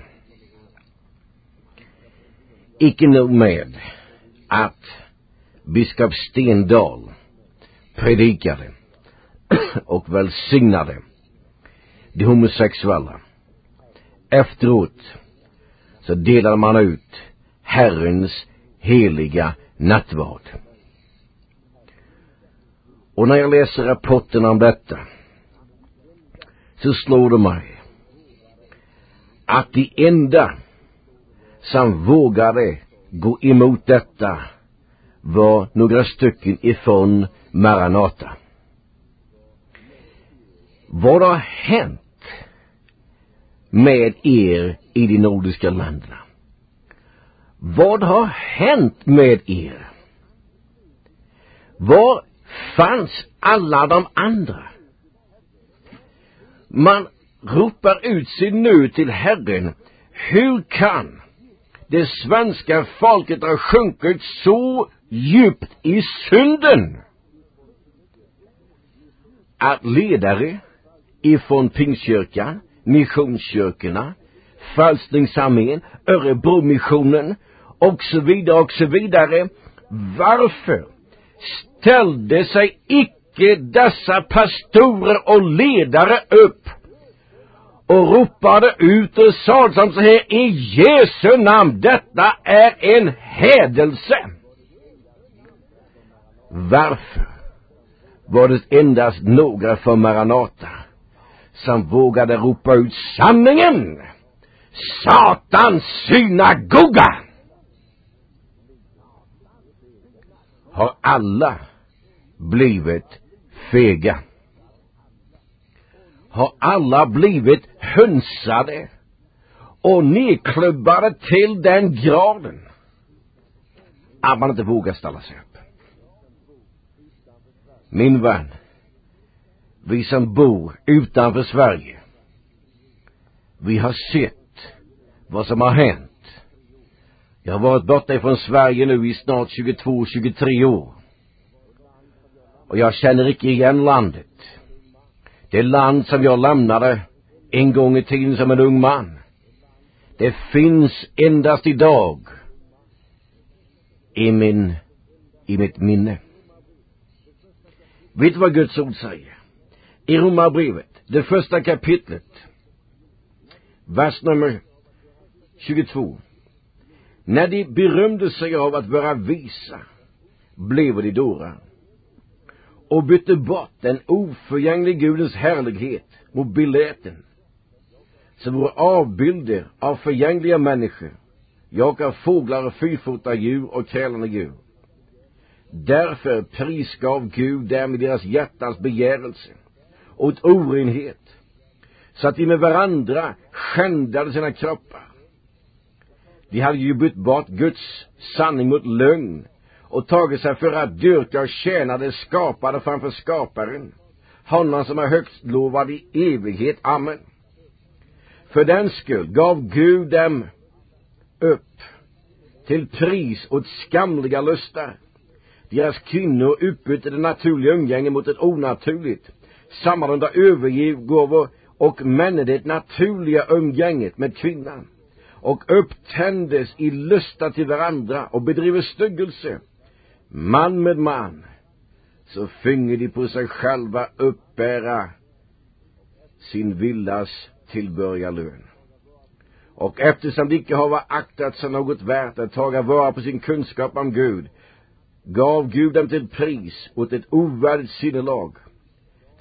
Icke nog med att biskop Stendahl predikade och välsignade de homosexuella. Efteråt så delade man ut Herrens heliga nattvard. Och när jag läser rapporten om detta så slår det mig att de enda som vågade gå emot detta var några stycken ifrån Maranata. Vad har hänt med er i de nordiska länderna? Vad har hänt med er? Var fanns alla de andra? Man ropar ut sin nöd till Herren. Hur kan det svenska folket ha sjunkit så djupt i synden att ledare ifrån Pingstkyrkan, missionskyrkorna, Frälsningsarmén, Örebromissionen och så vidare och så vidare, varför ställde sig icke dessa pastorer och ledare upp och ropade ut och sa som så här: i Jesu namn, detta är en hädelse? Varför var det endast några från Maranata som vågade ropa ut sanningen? Satans synagoga! Har alla blivit fega? Har alla blivit hönsade och nedklubbade till den graden att man inte vågar ställa sig upp? Min vän, vi som bor utanför Sverige, vi har sett vad som har hänt. Jag har varit borta ifrån Sverige nu i snart tjugotvå till tjugotre år. Och jag känner icke igen landet. Det land som jag lämnade en gång i tiden som en ung man. Det finns endast idag i min, i mitt minne. Vet du vad Guds ord säger? I Romarbrevet, det första kapitlet, vers nummer tjugotvå. När de berömde sig av att vara visa, blev de dårar och bytte bort den oförgängliga Gudens härlighet mot bilden, som vore avbilder av förgängliga människor, jag av fåglar och fyrfota djur och krälande djur. Därför prisgav Gud dem i deras hjärtans begärelse åt orenhet, så att de med varandra skändade sina kroppar. De hade ju bytt bort Guds sanning mot lögn och tagit sig för att dyrka och tjäna det skapade framför skaparen, honom som är högst lovad i evighet. Amen. För den skull gav Gud dem upp till pris åt skamliga lustar. Deras kvinnor utbytte det naturliga umgänge mot ett onaturligt. Sammalunda övergiv gåvor och männen det naturliga umgänget med kvinnan, och upptändes i lusta till varandra och bedriver styggelse man med man, så finge de på sig själva uppbära sin villas tillbörjarlön. Och eftersom de icke har aktat sig något värt att taga vara på sin kunskap om Gud, gav Gud dem till pris åt ett ovärdigt sinnelag,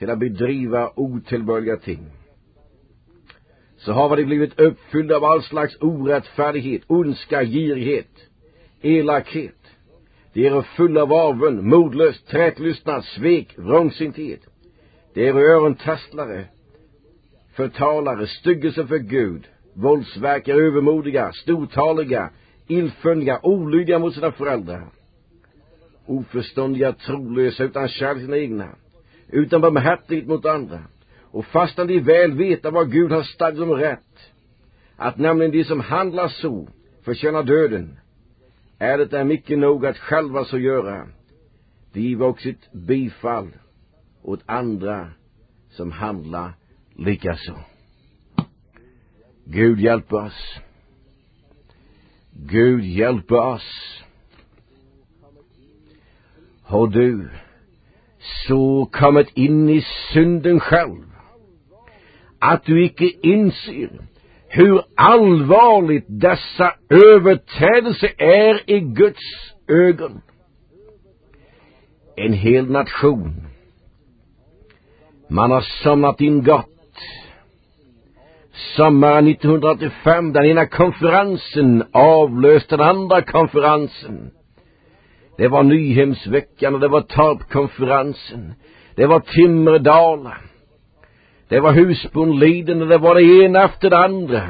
till att bedriva otillbörliga ting, så har de blivit uppfyllda av all slags orättfärdighet, ondska, girighet, elakhet. De är fulla av avund, modlöst, trätlystnad, svek, vrångsinthet. De är örontasslare, förtalare, styggelse för Gud, våldsverkare, övermodiga, stortaliga, illföndiga, olydiga mot sina föräldrar, oförståndiga, trolösa, utan kärlek till sina egna, utan barmhärtighet mot andra. Och fastän de väl veta vad Gud har stadgat om rätt, att nämligen de som handlar så förtjänar döden, är det där mycket nog att själva så göra. De giver också sitt bifall åt andra som handlar likaså. Gud hjälper oss. Gud hjälper oss. Har du så kommit in i synden själv att du icke inser hur allvarligt dessa överträdelser är i Guds ögon? En hel nation, man har somnat in gott. Sommaren nittonhundraåttiofem, den ena konferensen avlöste den andra konferensen. Det var Nyhemsveckan och det var Torpkonferensen. Det var Timmerdala. Det var Husbondliden och det var det ena efter det andra.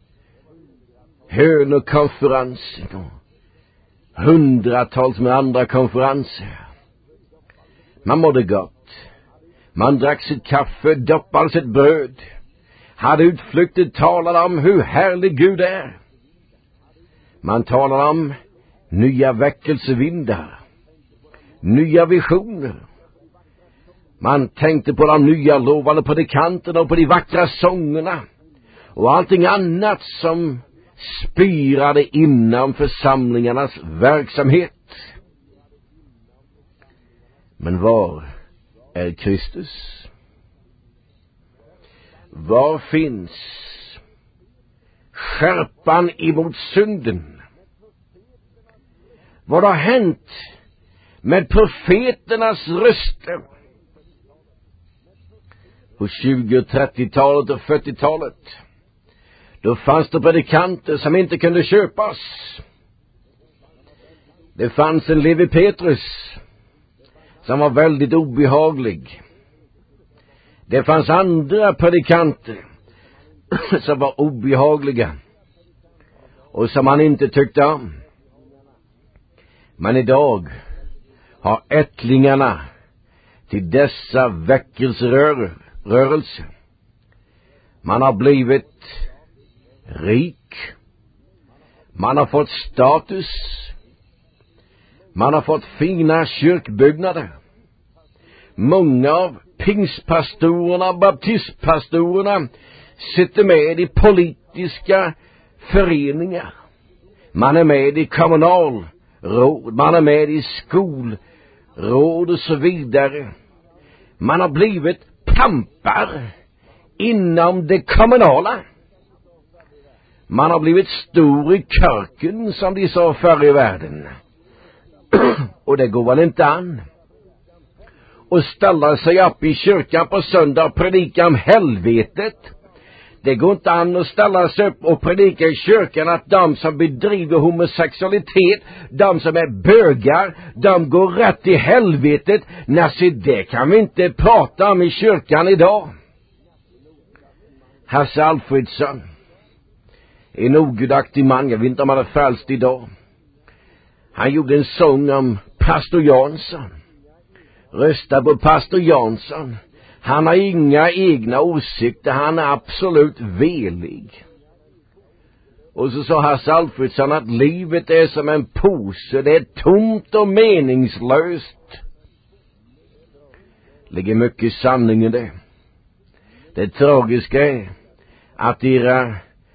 Hönökonferensen och hundratals med andra konferenser. Man mådde gott. Man drack sitt kaffe, doppade sitt bröd. Hade utflykter, talade om hur härlig Gud är. Man talade om nya väckelsevindar, nya visioner. Man tänkte på de nya lovande predikanterna och på de vackra sångerna och allting annat som spirade inom församlingarnas verksamhet. Men var är Kristus? Var finns skärpan emot synden? Vad har hänt med profeternas röster på tjugo- och trettiotalet och fyrtiotalet? Då fanns det predikanter som inte kunde köpas. Det fanns en Levi Petrus som var väldigt obehaglig. Det fanns andra predikanter som var obehagliga och som man inte tyckte om. Men idag har ättlingarna till dessa väckelserörelser, man har blivit rik, man har fått status, man har fått fina kyrkbyggnader. Många av pingstpastorerna, baptistpastorerna sitter med i politiska föreningar. Man är med i kommunalråd, man är med i skolråd och så vidare. Man har blivit pampar inom det kommunala. Man har blivit stor i körken, som de sa förr i världen. Och det går väl inte an och ställa sig upp i kyrkan på söndag och predika om helvetet. Det går inte an att ställa sig upp och predika i kyrkan att de som bedriver homosexualitet, de som är bögar, de går rätt i helvetet. Nej, så det kan vi inte prata om i kyrkan idag. Hasse Alfredsson, en ogudaktig man, jag vet inte om han är frälst idag. Han gjorde en sång om pastor Jansson. Rösta på pastor Jansson. Han har inga egna åsikter. Han är absolut velig. Och så sa Hasse Alfredsson att livet är som en påse. Det är tomt och meningslöst. Det ligger mycket sanning i det. Det tragiska är att era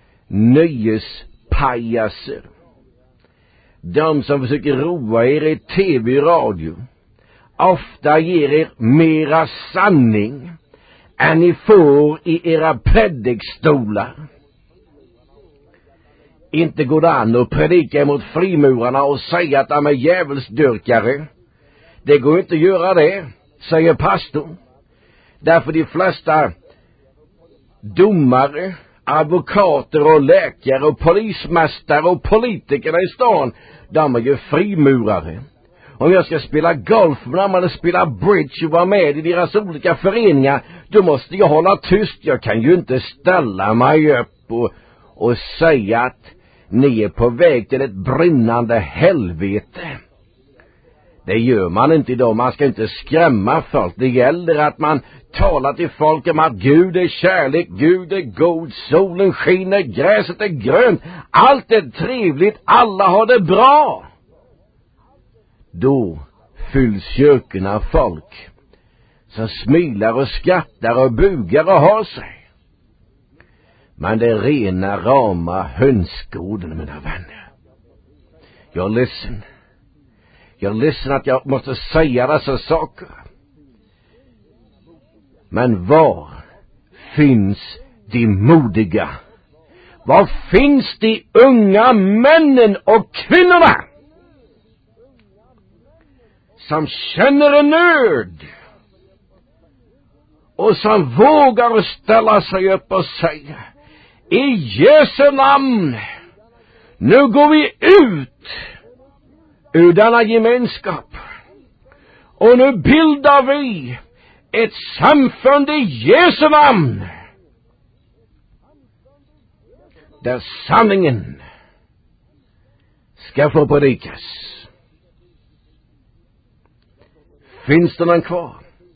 nöjespajaser, de som försöker roa er i tv och radio, ofta ger er mera sanning än ni får i era predikstolar. Inte går det an att predika emot frimurarna och säga att de är djävulsdyrkare. Det går inte att göra det, säger pastorn. Därför de flesta domare, advokater och läkare och polismästare och politikerna i stan, de är ju frimurare. Om jag ska spela golf med dem eller spela bridge och vara med i deras olika föreningar, då måste jag hålla tyst. Jag kan ju inte ställa mig upp och, och säga att ni är på väg till ett brinnande helvete. Det gör man inte idag. Man ska inte skrämma folk. Det gäller att man talar till folk om att Gud är kärlek, Gud är god, solen skiner, gräset är grönt, allt är trevligt, alla har det bra. Då fylls kyrkorna av folk som smilar och skrattar och bugar och har sig. Men det är rena rama hönsgården, mina vänner. Jag är ledsen. Jag är ledsen att jag måste säga dessa saker. Men var finns de modiga? Var finns de unga männen och kvinnorna som känner en nöd och som vågar ställa sig upp och säga: i Jesu namn, nu går vi ut ur denna gemenskap och nu bildar vi ett samfund i Jesu namn, där sanningen ska få predikas. Finns det någon kvar?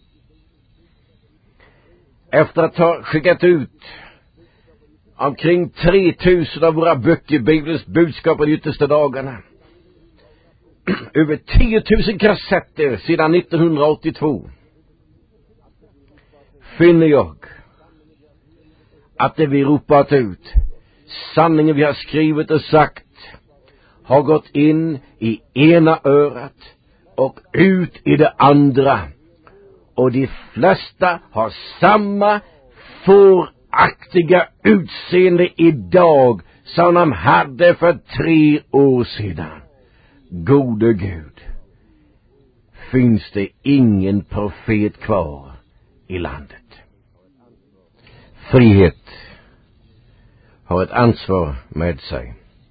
Efter att ha skickat ut omkring tre tusen av våra böcker, Bibelns budskap i de yttersta dagarna, över tio tusen kassetter sedan nittonhundraåttiotvå, finner jag att det vi ropat ut, sanningen vi har skrivit och sagt, har gått in i ena örat och ut i det andra. Och de flesta har samma fåraktiga utseende idag som de hade för tre år sedan. Gode Gud, finns det ingen profet kvar i landet? Frihet har ett ansvar med sig.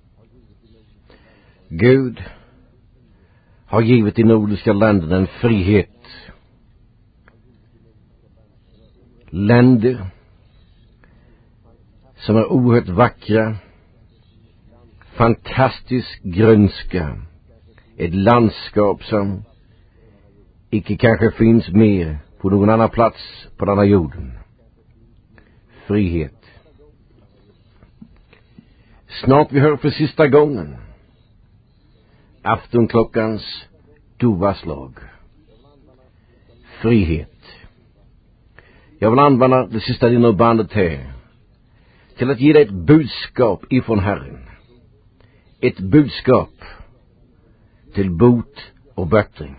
Gud har givit de nordiska länderna en frihet. Länder som är oerhört vackra, fantastiskt grönska, ett landskap som icke kanske finns mer på någon annan plats på denna jorden. Frihet. Snart vi hör för sista gången aftonklockans dova slag. Frihet. Jag vill använda det sista delen av bandet här till att ge dig ett budskap ifrån Herren. Ett budskap till bot och bättring.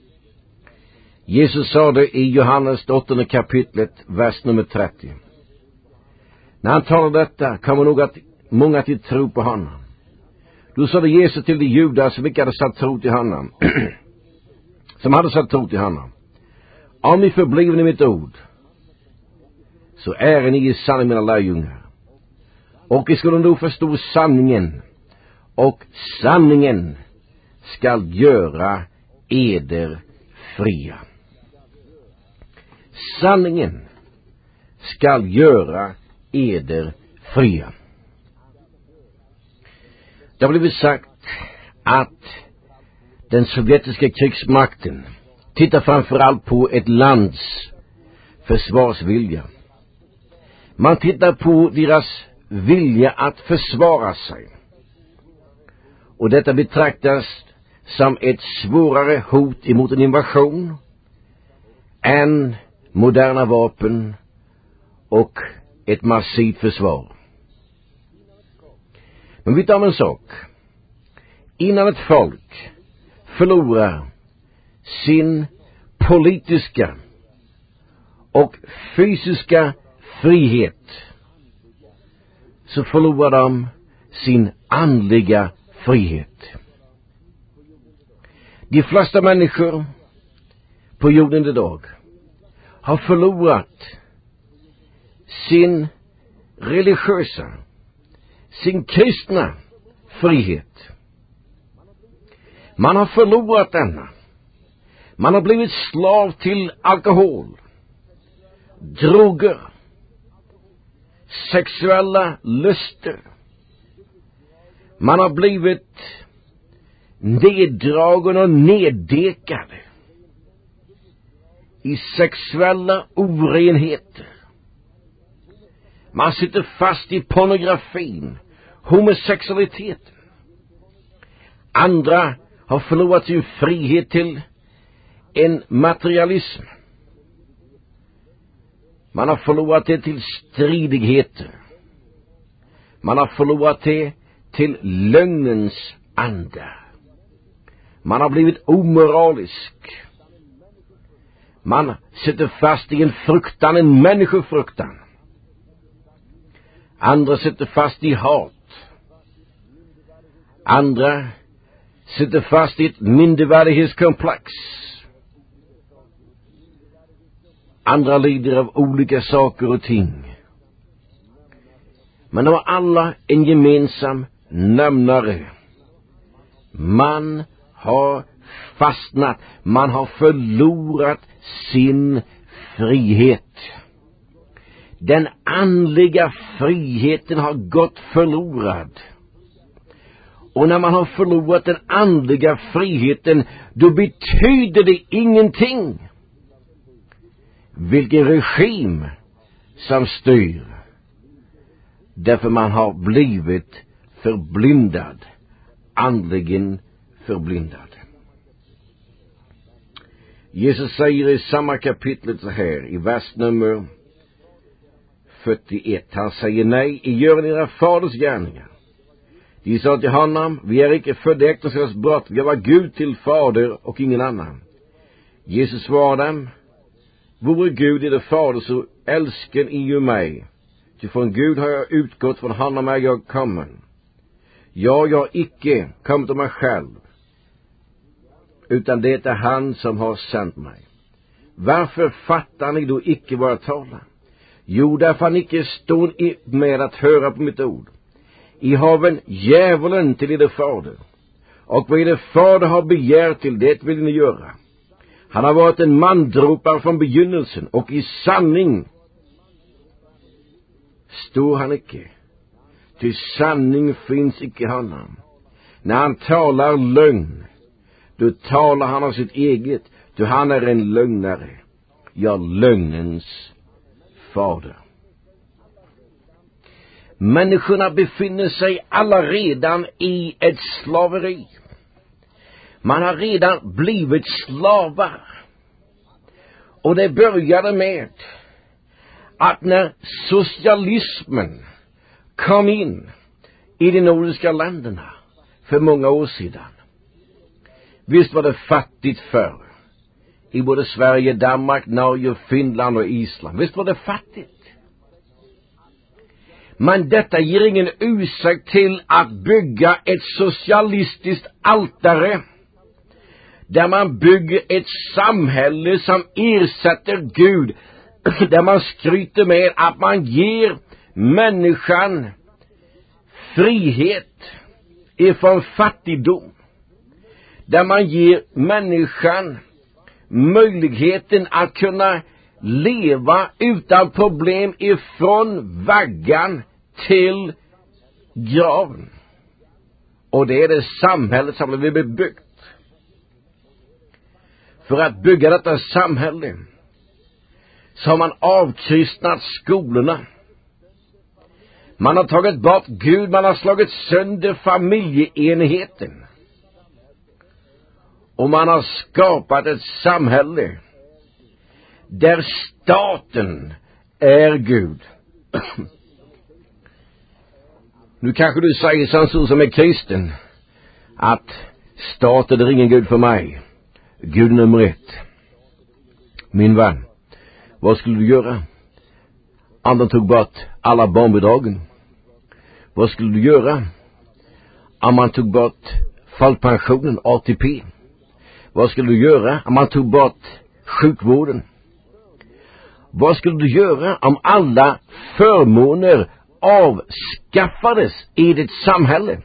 Jesus sa det i Johannes åttonde kapitlet, vers nummer trettio. När han talade detta kommer nog att många till tro på honom. Då sa det Jesus till de judar som inte hade satt tro till honom. som hade satt tro till honom. Om ni förblir i mitt ord, så är ni i sanning mina lärjungar. Och ni skulle då förstå sanningen, och sanningen skall göra eder fria. Sanningen skall göra eder fria. Det har blivit sagt att den sovjetiska krigsmakten tittar framförallt på ett lands försvarsvilja. Man tittar på deras vilja att försvara sig. Och detta betraktas som ett svårare hot emot en invasion än moderna vapen och ett massivt försvar. Men vet du om en sak? Innan ett folk förlorar sin politiska och fysiska frihet, så förlorar de sin andliga frihet. De flesta människor på jorden idag har förlorat sin religiösa, sin kristna frihet. Man har förlorat denna. Man har blivit slav till alkohol, droger, sexuella luster. Man har blivit neddragen och neddekad i sexuella orenheter. Man sitter fast i pornografin, homosexualiteten. Andra har förlorat sin frihet till en materialism. Man har förlorat det till stridigheter. Man har förlorat det till lögnens ande. Man har blivit omoralisk. Man sitter fast i en fruktan, en människofruktan. Andra sitter fast i hat. Andra sitter fast i ett mindervärdighetskomplex. Andra lider av olika saker och ting. Men de har alla en gemensam nämnare. Man har fastnat. Man har förlorat sin frihet. Den andliga friheten har gått förlorad. Och när man har förlorat den andliga friheten, då betyder det ingenting vilken regim som styr. Därför man har blivit förblindad, andligen förblindad. Jesus säger i samma kapitel så här, i vers nummer fyrtioett. Han säger: nej, I gör era faders gärningar. De sa till honom: vi är icke födda äktenskapsbrott, vi var Gud till fader och ingen annan. Jesus svarade dem: vore Gud er fader, så älsken I ju mig. Ty från Gud har jag utgått, från honom är jag kommen. Ja, jag har icke kommit om mig själv, utan det är han som har sänt mig. Varför fattar ni då icke vad jag talar? Jo, därför han icke stod med att höra på mitt ord. I haven djävulen till er fader, och vad er fader har begärt till det vill ni göra. Han har varit en mandropare från begynnelsen, och i sanning står han icke. Ty sanning finns icke i honom. När han talar lögn, då talar han av sitt eget, ty han är en lögnare, ja, lögnens fader. Människorna befinner sig alla redan i ett slaveri. Man har redan blivit slavar. Och det började med att när socialismen kom in i de nordiska länderna för många år sedan. Visst var det fattigt förr. I både Sverige, Danmark, Norge, Finland och Island. Visst var det fattigt. Men detta ger ingen ursäkt till att bygga ett socialistiskt altare, där man bygger ett samhälle som ersätter Gud, där man skryter med att man ger människan frihet ifrån fattigdom, där man ger människan möjligheten att kunna leva utan problem ifrån vaggan till graven. Och det är det samhället som blivit byggt. För att bygga detta samhälle så har man avkristnat skolorna. Man har tagit bort Gud, man har slagit sönder familjeenheten. Och man har skapat ett samhälle där staten är Gud. Nu kanske du säger som så som är kristen, att staten är ingen Gud för mig. Gud nummer ett. Min vän, vad skulle du göra om de tog bort alla barnbidragen? Vad skulle du göra om man tog bort folkpensionen, A T P? Vad skulle du göra om man tog bort sjukvården? Vad skulle du göra om alla förmåner avskaffades i ditt samhälle?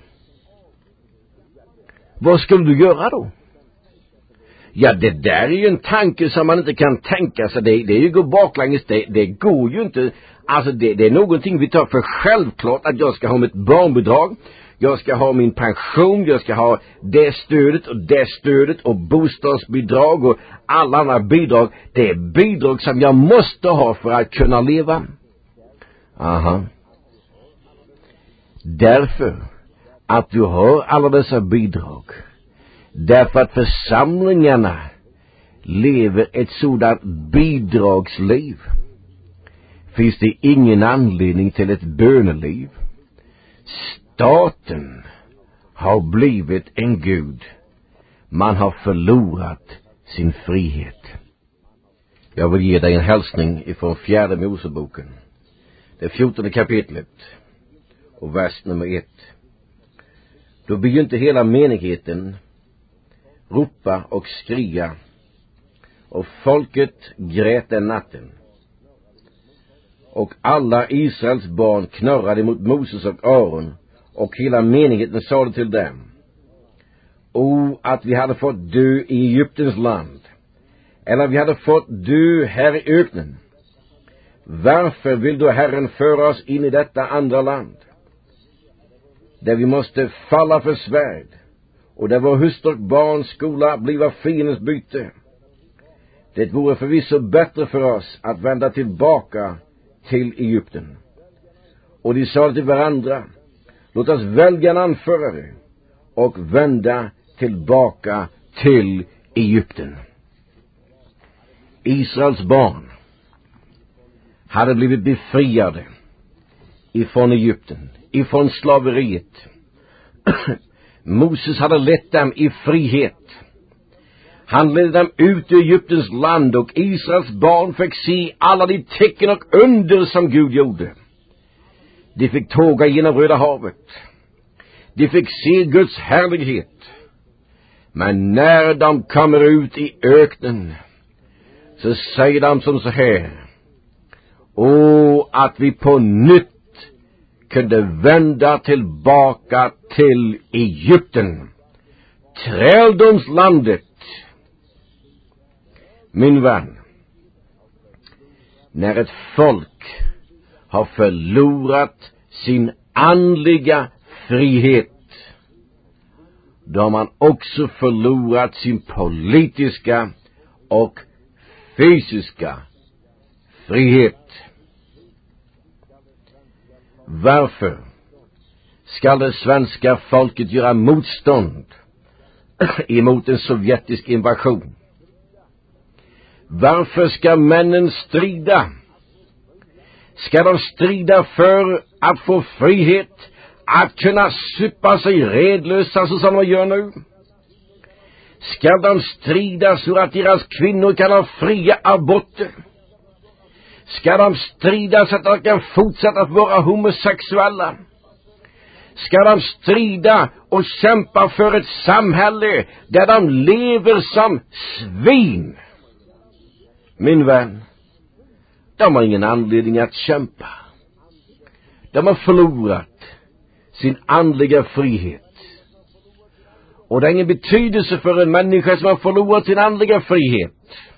Vad skulle du göra då? Ja, det där är ju en tanke som man inte kan tänka sig. Det, det är ju gå baklänges. Det, det går ju inte. Alltså det, det är någonting vi tar för självklart, att jag ska ha mitt barnbidrag. Jag ska ha min pension. Jag ska ha det stödet och det stödet och bostadsbidrag och alla andra bidrag. Det är bidrag som jag måste ha för att kunna leva. Aha. Därför att du har alla dessa bidrag. Därför att församlingarna lever ett sådant bidragsliv, finns det ingen anledning till ett böneliv. Staten har blivit en gud. Man har förlorat sin frihet. Jag vill ge dig en hälsning ifrån fjärde Moseboken, det fjortonde kapitlet och vers nummer ett. Då begynte hela menigheten ropa och skriga, och folket grät den natten. Och alla Israels barn knarrade mot Moses och Aron, och hela menigheten sade till dem: O, att vi hade fått dö i Egyptens land, eller vi hade fått dö här i öknen. Varför vill då Herren föra oss in i detta andra land, där vi måste falla för svärd, och där vår hustru och barn skola bliva fiendens byte? Det vore förvisso bättre för oss att vända tillbaka till Egypten. Och de sa till varandra: låt oss välja en anförare och vända tillbaka till Egypten. Israels barn hade blivit befriade ifrån Egypten, ifrån slaveriet. Moses hade lett dem i frihet. Han ledde dem ut ur Egyptens land, och Israels barn fick se alla de tecken och under som Gud gjorde. De fick tåga genom Röda havet. De fick se Guds härlighet. Men när de kommer ut i öknen, så säger de som så här: Åh, att vi på nytt kunde vända tillbaka till Egypten, träldomslandet. Min vän, när ett folk har förlorat sin andliga frihet, då har man också förlorat sin politiska och fysiska frihet. Varför ska det svenska folket göra motstånd emot en sovjetisk invasion? Varför ska männen strida? Ska de strida för att få frihet, att kunna supa sig redlösa så som de gör nu? Ska de strida så att deras kvinnor kan ha fria aborter? Ska de strida så att de kan fortsätta att vara homosexuella? Ska de strida och kämpa för ett samhälle där de lever som svin? Min vän, de har ingen anledning att kämpa. De har förlorat sin andliga frihet. Och det har ingen betydelse för en människa som har förlorat sin andliga frihet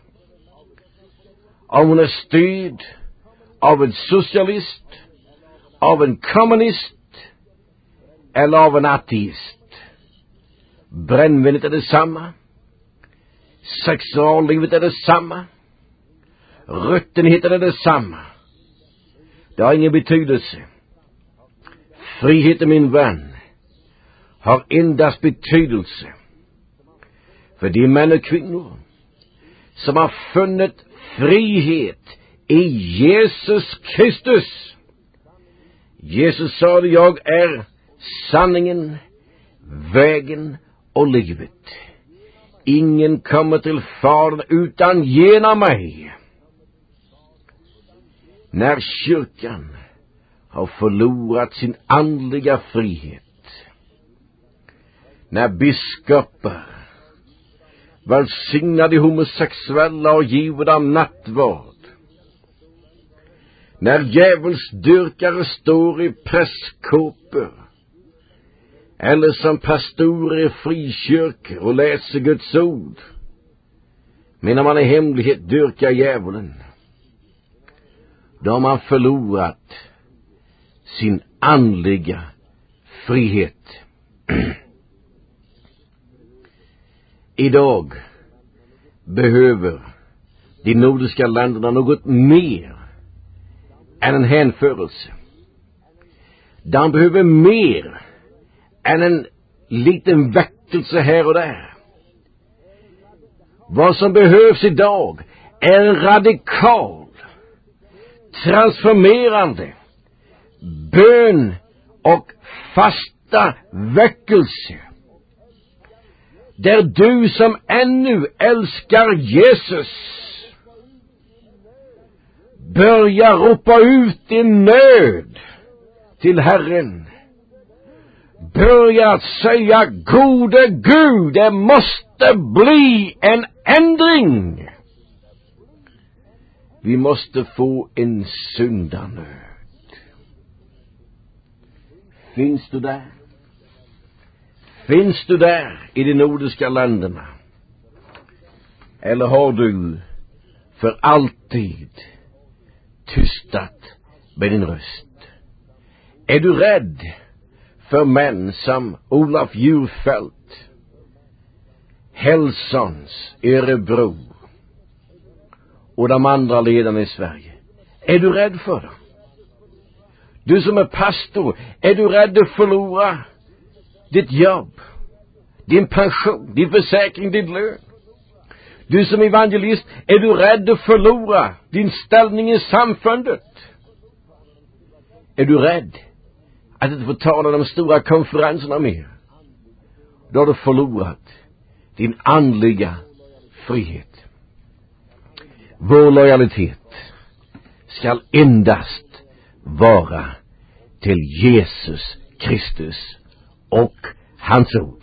om hon är styrd av en socialist, av en kommunist eller av en ateist. Brännvinet är detsamma. Sexuallivet är detsamma. Ruttenheten är detsamma. Det har ingen betydelse. Friheten, min vän, har endast betydelse för de män och kvinnor som har funnit frihet i Jesus Kristus. Jesus sa: jag är sanningen, vägen och livet. Ingen kommer till Fadern utan genom mig. När kyrkan har förlorat sin andliga frihet, när biskopar välsignar de homosexuella och giver dem nattvard, När djävulsdyrkare står i prästkåpor eller som pastorer i frikyrkor och läser Guds ord, medan man i hemlighet dyrkar djävulen, då har man förlorat sin andliga frihet. Idag behöver de nordiska länderna något mer än en hänförelse. De behöver mer än en liten väckelse här och där. Vad som behövs idag är en radikal, transformerande bön och fasta väckelse, där du som ännu älskar Jesus börjar ropa ut din nöd till Herren. Börja att säga: gode Gud, det måste bli en ändring. Vi måste få en syndanöd. Finns du där? Finns du där i de nordiska länderna? Eller har du för alltid tystat med din röst? Är du rädd för män som Olof Djurfält, Hälsons i Örebro och de andra ledarna i Sverige? Är du rädd för dem? Du som är pastor, är du rädd att förlora ditt jobb, din pension, din försäkring, din lön? Du som evangelist, är du rädd att förlora din ställning i samfundet? Är du rädd att inte få tala de stora konferenserna mer? Då har du förlorat din andliga frihet. Vår lojalitet skall endast vara till Jesus Kristus och hans ord.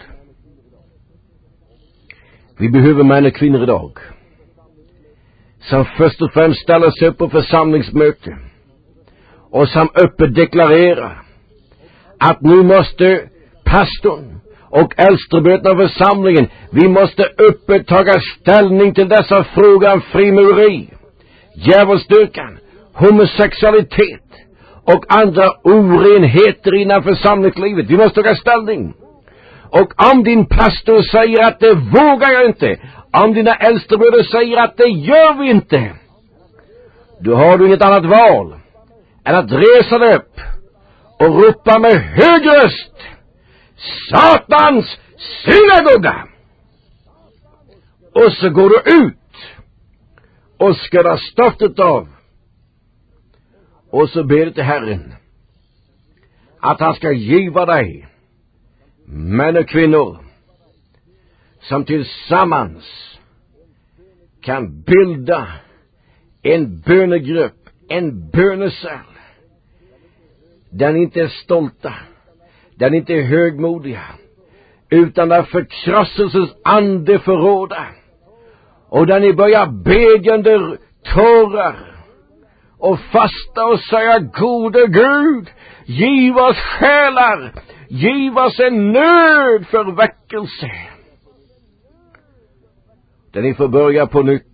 Vi behöver män och kvinnor idag som först och främst ställer sig upp på församlingsmöte och som öppet deklarerar att nu måste pastorn och äldsteböterna av församlingen, vi måste öppet taga ställning till dessa frågor om frimureri, djävulsdyrkan, homosexualitet och andra orenheter inom församlingslivet. Vi måste ta ställning. Och om din pastor säger att det vågar jag inte, om dina äldstebröder säger att det gör vi inte, då har du inget annat val än att resa dig upp och ropa med hög röst: Satans synagoga! Och så går du ut och skadar stoftet av, och så ber du till Herren att han ska giva dig män och kvinnor som tillsammans kan bilda en bönegrupp, en bönecell. Den inte är stolta, den inte är högmodiga, utan där förkrosselsens ande får råda. Och där ni börjar bedjande tårar och fasta och säga: gode Gud, giv oss själar, giv oss en nöd för väckelse. Där ni får börja på nytt,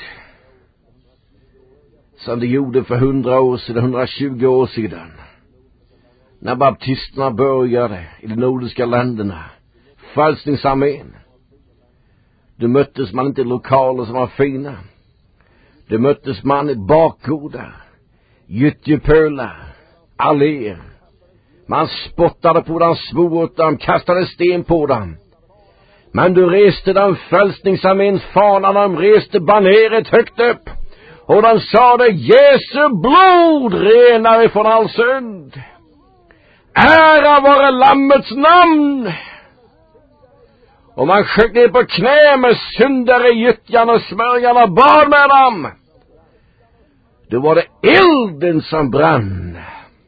som de gjorde för hundra år sedan, hundratjugo år sedan, när baptisterna började i de nordiska länderna, Frälsningsarmén. Då möttes man inte i lokaler som var fina. Då möttes man i bakgårdar, gyttjepölar, alléer. Man spottade på dem, svor åt dem, kastade sten på dem. Men då reste de Frälsningsarméns fana, de reste baneret högt upp. Och de sade: Jesu blod renar ifrån all synd. Ära vare Lammets namn. Och man sjönk ner på knä med syndare, gyttjan och smörjan och bad med dem. Då var det elden som brann,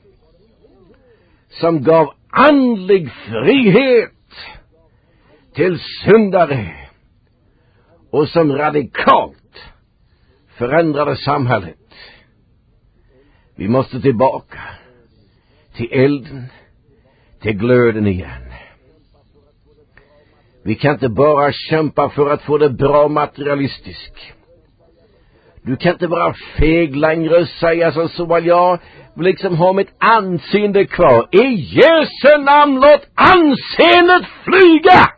som gav andlig frihet till syndare och som radikalt förändrade samhället. Vi måste tillbaka till elden, till glöden igen. Vi kan inte bara kämpa för att få det bra materialistiskt. Du kan inte bara feg längre och säga så, så att jag vill liksom ha mitt anseende kvar. I Jesu namn, låt anseendet flyga!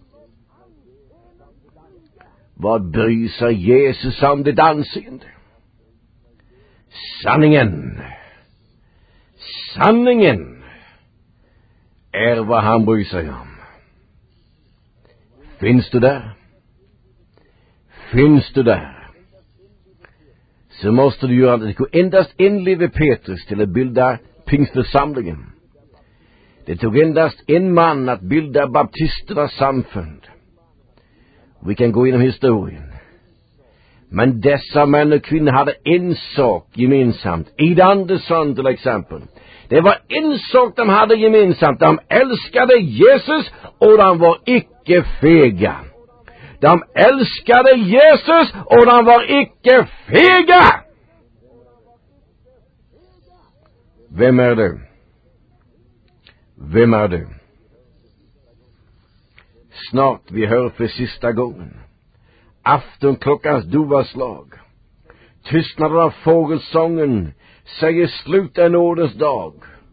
Vad bryr sig Jesus om ditt anseende? Sanningen, sanningen är vad han bryr sig om. Finns du där? Finns du där? Så måste du göra det. Det går endast en Levi Petrus till att bilda pingstförsamlingen. Det tog endast en man att bilda baptisternas samfund. Vi kan gå igenom historien. Men dessa män och kvinnor hade en sak gemensamt. Ida Andersson till exempel. Det var en sak de hade gemensamt. De älskade Jesus och de var icke fega. De älskade Jesus och de var icke fega. Vem är du? Vem är du? Snart vi hör för sista gången aftonklockans dova slag. Tystnaden av fågelsången säger slut en nådens dag.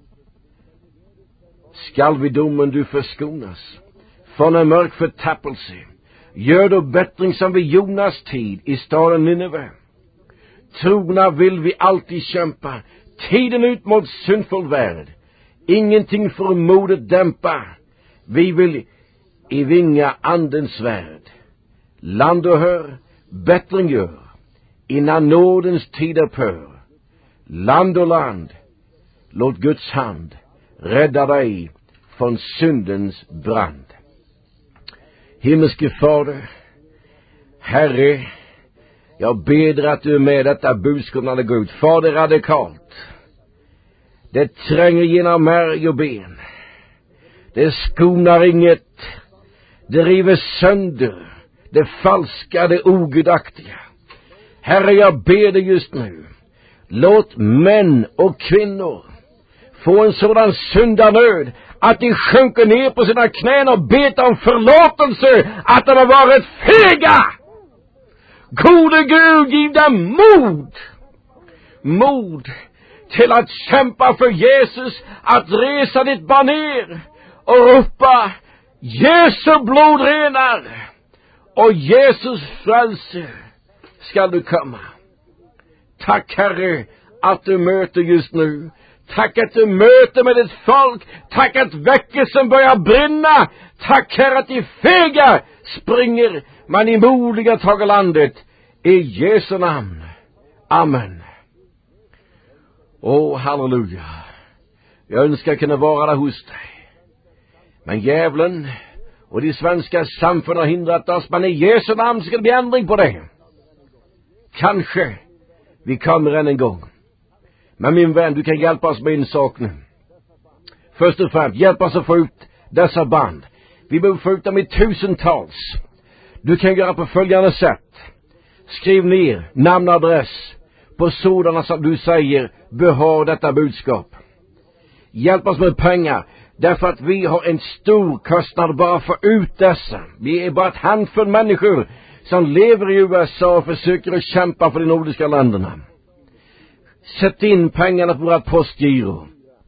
Skall vid domen du förskonas från en mörk förtappelse, gör då bättring som vid Jonas tid i staden Nineve. Trogna vill vi alltid kämpa tiden ut mot syndfull värld. Ingenting får modet dämpa. Vi vill i vinga andens värld. Land och hör, bättring gör, innan nådens tid upphör. Land och land, låt Guds hand rädda dig från syndens brand. Himmelske Fader, Herre, jag ber att du är med detta budskap när det går ut. Fader, radikalt. Det tränger genom märg och ben. Det skonar inget. Det river sönder det falska, det ogudaktiga. Herre, jag ber dig just nu. Låt män och kvinnor få en sådan syndanöd att de sjunker ner på sina knän och ber om förlåtelse att de har varit fega. Gode Gud, giv dem mod. Mod till att kämpa för Jesus, att resa ditt baner och ropa Jesu blod renar och Jesus frälse skall du komma. Tack, Herre, att du möter just nu. Tack att du möter med ditt folk. Tack att väckelsen börjar brinna. Tack, Herre, att de fega springer man i modiga tager landet. I Jesu namn. Amen. Åh, halleluja. Jag önskar kunna vara där hos dig. Men djävulen och de svenska samfunden har hindrat oss. Men i Jesu namn ska det bli ändring på det. Kanske vi kommer än en gång. Men min vän, du kan hjälpa oss med en sak nu. Först och främst, hjälp oss att få ut dessa band. Vi behöver få ut dem i tusentals. Du kan göra på följande sätt. Skriv ner namn och adress på sådana som du säger behör detta budskap. Hjälp oss med pengar. Därför att vi har en stor kostnad bara för ut dessa. Vi är bara ett handfull människor som lever i U S A och försöker att kämpa för de nordiska länderna. Sätt in pengarna på vårt postgiro.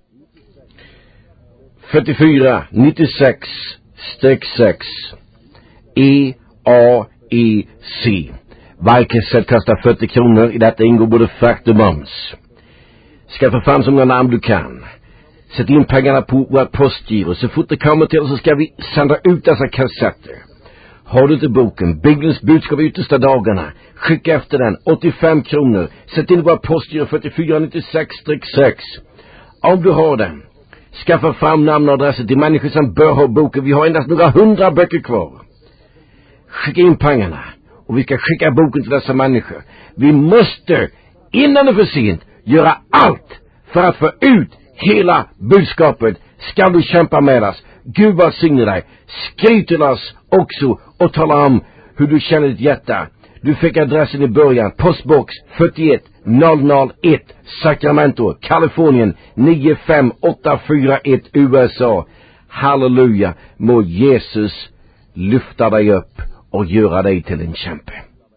fyrtiofyra nittiosex sex E A E C. Varje kassett kostar fyrtio kronor. I detta ingår både frakt och moms. Skaffa fram så många namn du kan. Sätt in pengarna på vårt postgiro. Så fort det kommer till oss så ska vi sända ut dessa kassetter. Har du inte boken Bibelns budskap i yttersta dagarna, skicka efter den. åttiofem kronor. Sätt in våra postgiro fyrtiofyra nittiosex sex. Om du har den, skaffa fram namn och adresser till människor som bör ha boken. Vi har endast några hundra böcker kvar. Skicka in pengarna och vi ska skicka boken till dessa människor. Vi måste, innan det är för sent, göra allt för att få ut hela budskapet. Ska du kämpa med oss? Gud välsigne dig. Skriv till oss också och tala om hur du känner ditt hjärta. Du fick adressen i början. Postbox fyrtioett noll noll ett Sacramento, Kalifornien nio fem åtta fyra ett U S A. Halleluja. Må Jesus lyfta dig upp och göra dig till en kämpe.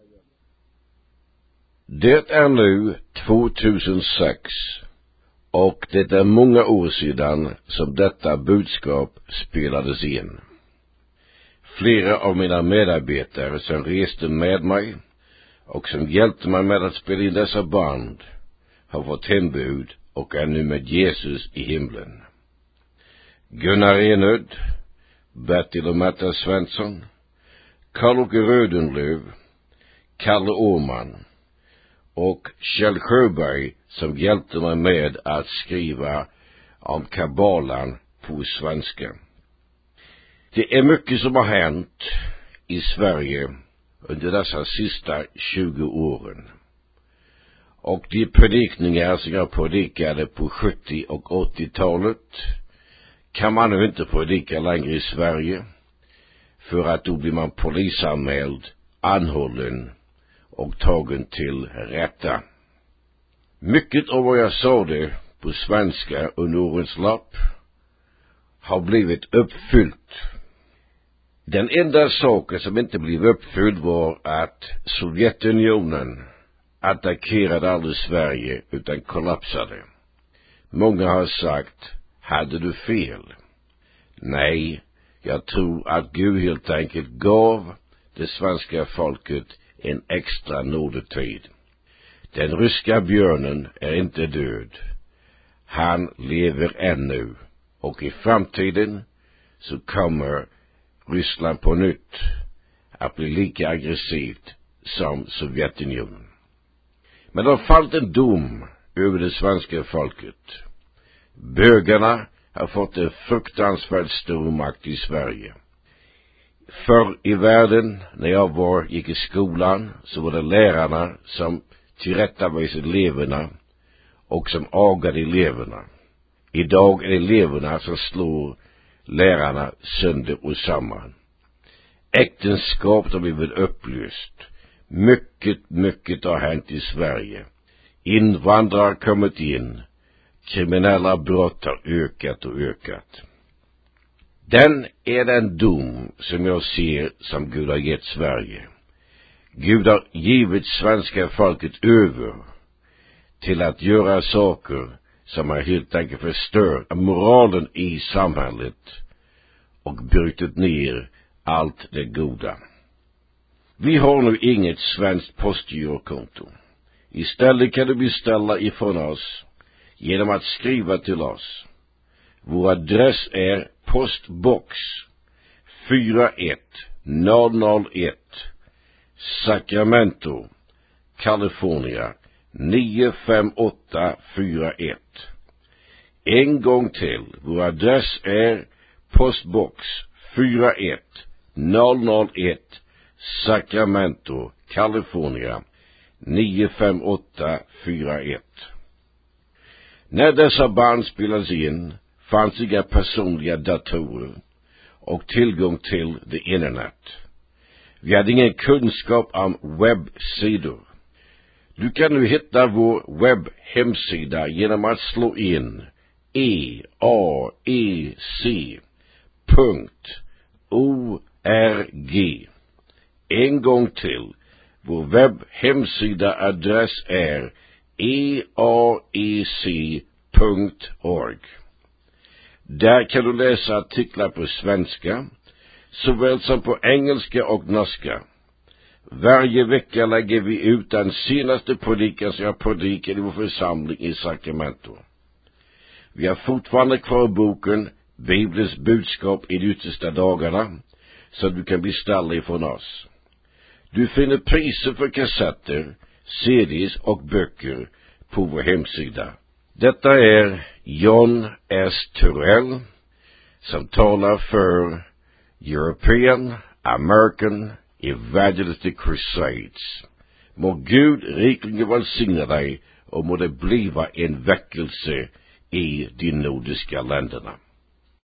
Det är nu tvåtusensex och det är många år sedan som detta budskap spelades in. Flera av mina medarbetare som reste med mig och som hjälpte mig med att spela in dessa band har fått hembud och är nu med Jesus i himlen. Gunnar Enöd, Bertil och Märta Svensson, Karl-Åke Rödenlöv, Kalle Åman och Kjell Sjöberg som hjälpte mig med att skriva om kabbalan på svenska. Det är mycket som har hänt i Sverige under dessa sista tjugo åren. Och de predikningar som jag predikade på sjuttio- och åttiotalet kan man nu inte predika längre i Sverige, för att då blir man polisanmäld, anhållen och tagen till rätta. Mycket av vad jag sade på svenska under årens lopp har blivit uppfyllt. Den enda saken som inte blev uppfylld var att Sovjetunionen attackerade aldrig Sverige utan kollapsade. Många har sagt, hade du fel? Nej, jag tror att Gud helt enkelt gav det svenska folket en extra nådetid. Den ryska björnen är inte död. Han lever ännu, och i framtiden så kommer Ryssland på nytt att bli lika aggressivt som Sovjetunionen. Men det har fallit en dom över det svenska folket. Bögarna har fått en fruktansvärt stor makt i Sverige. Förr i världen, när jag var, gick i skolan, så var det lärarna som tillrättavisade eleverna och som agade eleverna. Idag är det eleverna som slår lärarna sönder och samman. Äktenskap har blivit upplöst. Mycket, mycket har hänt i Sverige. Invandrare har kommit in. Kriminella brott har ökat och ökat. Den är den dom som jag ser som Gud har gett Sverige. Gud har givit svenska folket över till att göra saker som har helt enkelt förstört moralen i samhället och brutit ner allt det goda. Vi har nu inget svenskt postgirokonto. Istället kan du beställa ifrån oss genom att skriva till oss. Vår adress är postbox fyra ett noll noll ett Sacramento, Kalifornien nio fem åtta fyra ett. En gång till, vår adress är postbox fyra ett noll noll ett Sacramento, Kalifornien nio fem åtta fyra ett. När dessa band spelades in fanns inga personliga datorer och tillgång till det internet. Vi hade ingen kunskap om webbsidor. Du kan nu hitta vår webbhemsida genom att slå in e a e c punkt org. En gång till. Vår webbhemsida adress är e a e c punkt org. Där kan du läsa artiklar på svenska såväl som på engelska och norska. Varje vecka lägger vi ut den senaste predikan som jag predikade i vår församling i Sacramento. Vi har fortfarande kvar boken Bibelns budskap i de yttersta dagarna, så du kan beställa ifrån oss. Du finner priser för kassetter, C Ds och böcker på vår hemsida. Detta är John S. Turell som talar för European American Evangelistic Crusades. Må Gud rikligen välsigna dig och må det bliva en väckelse i de nordiska länderna.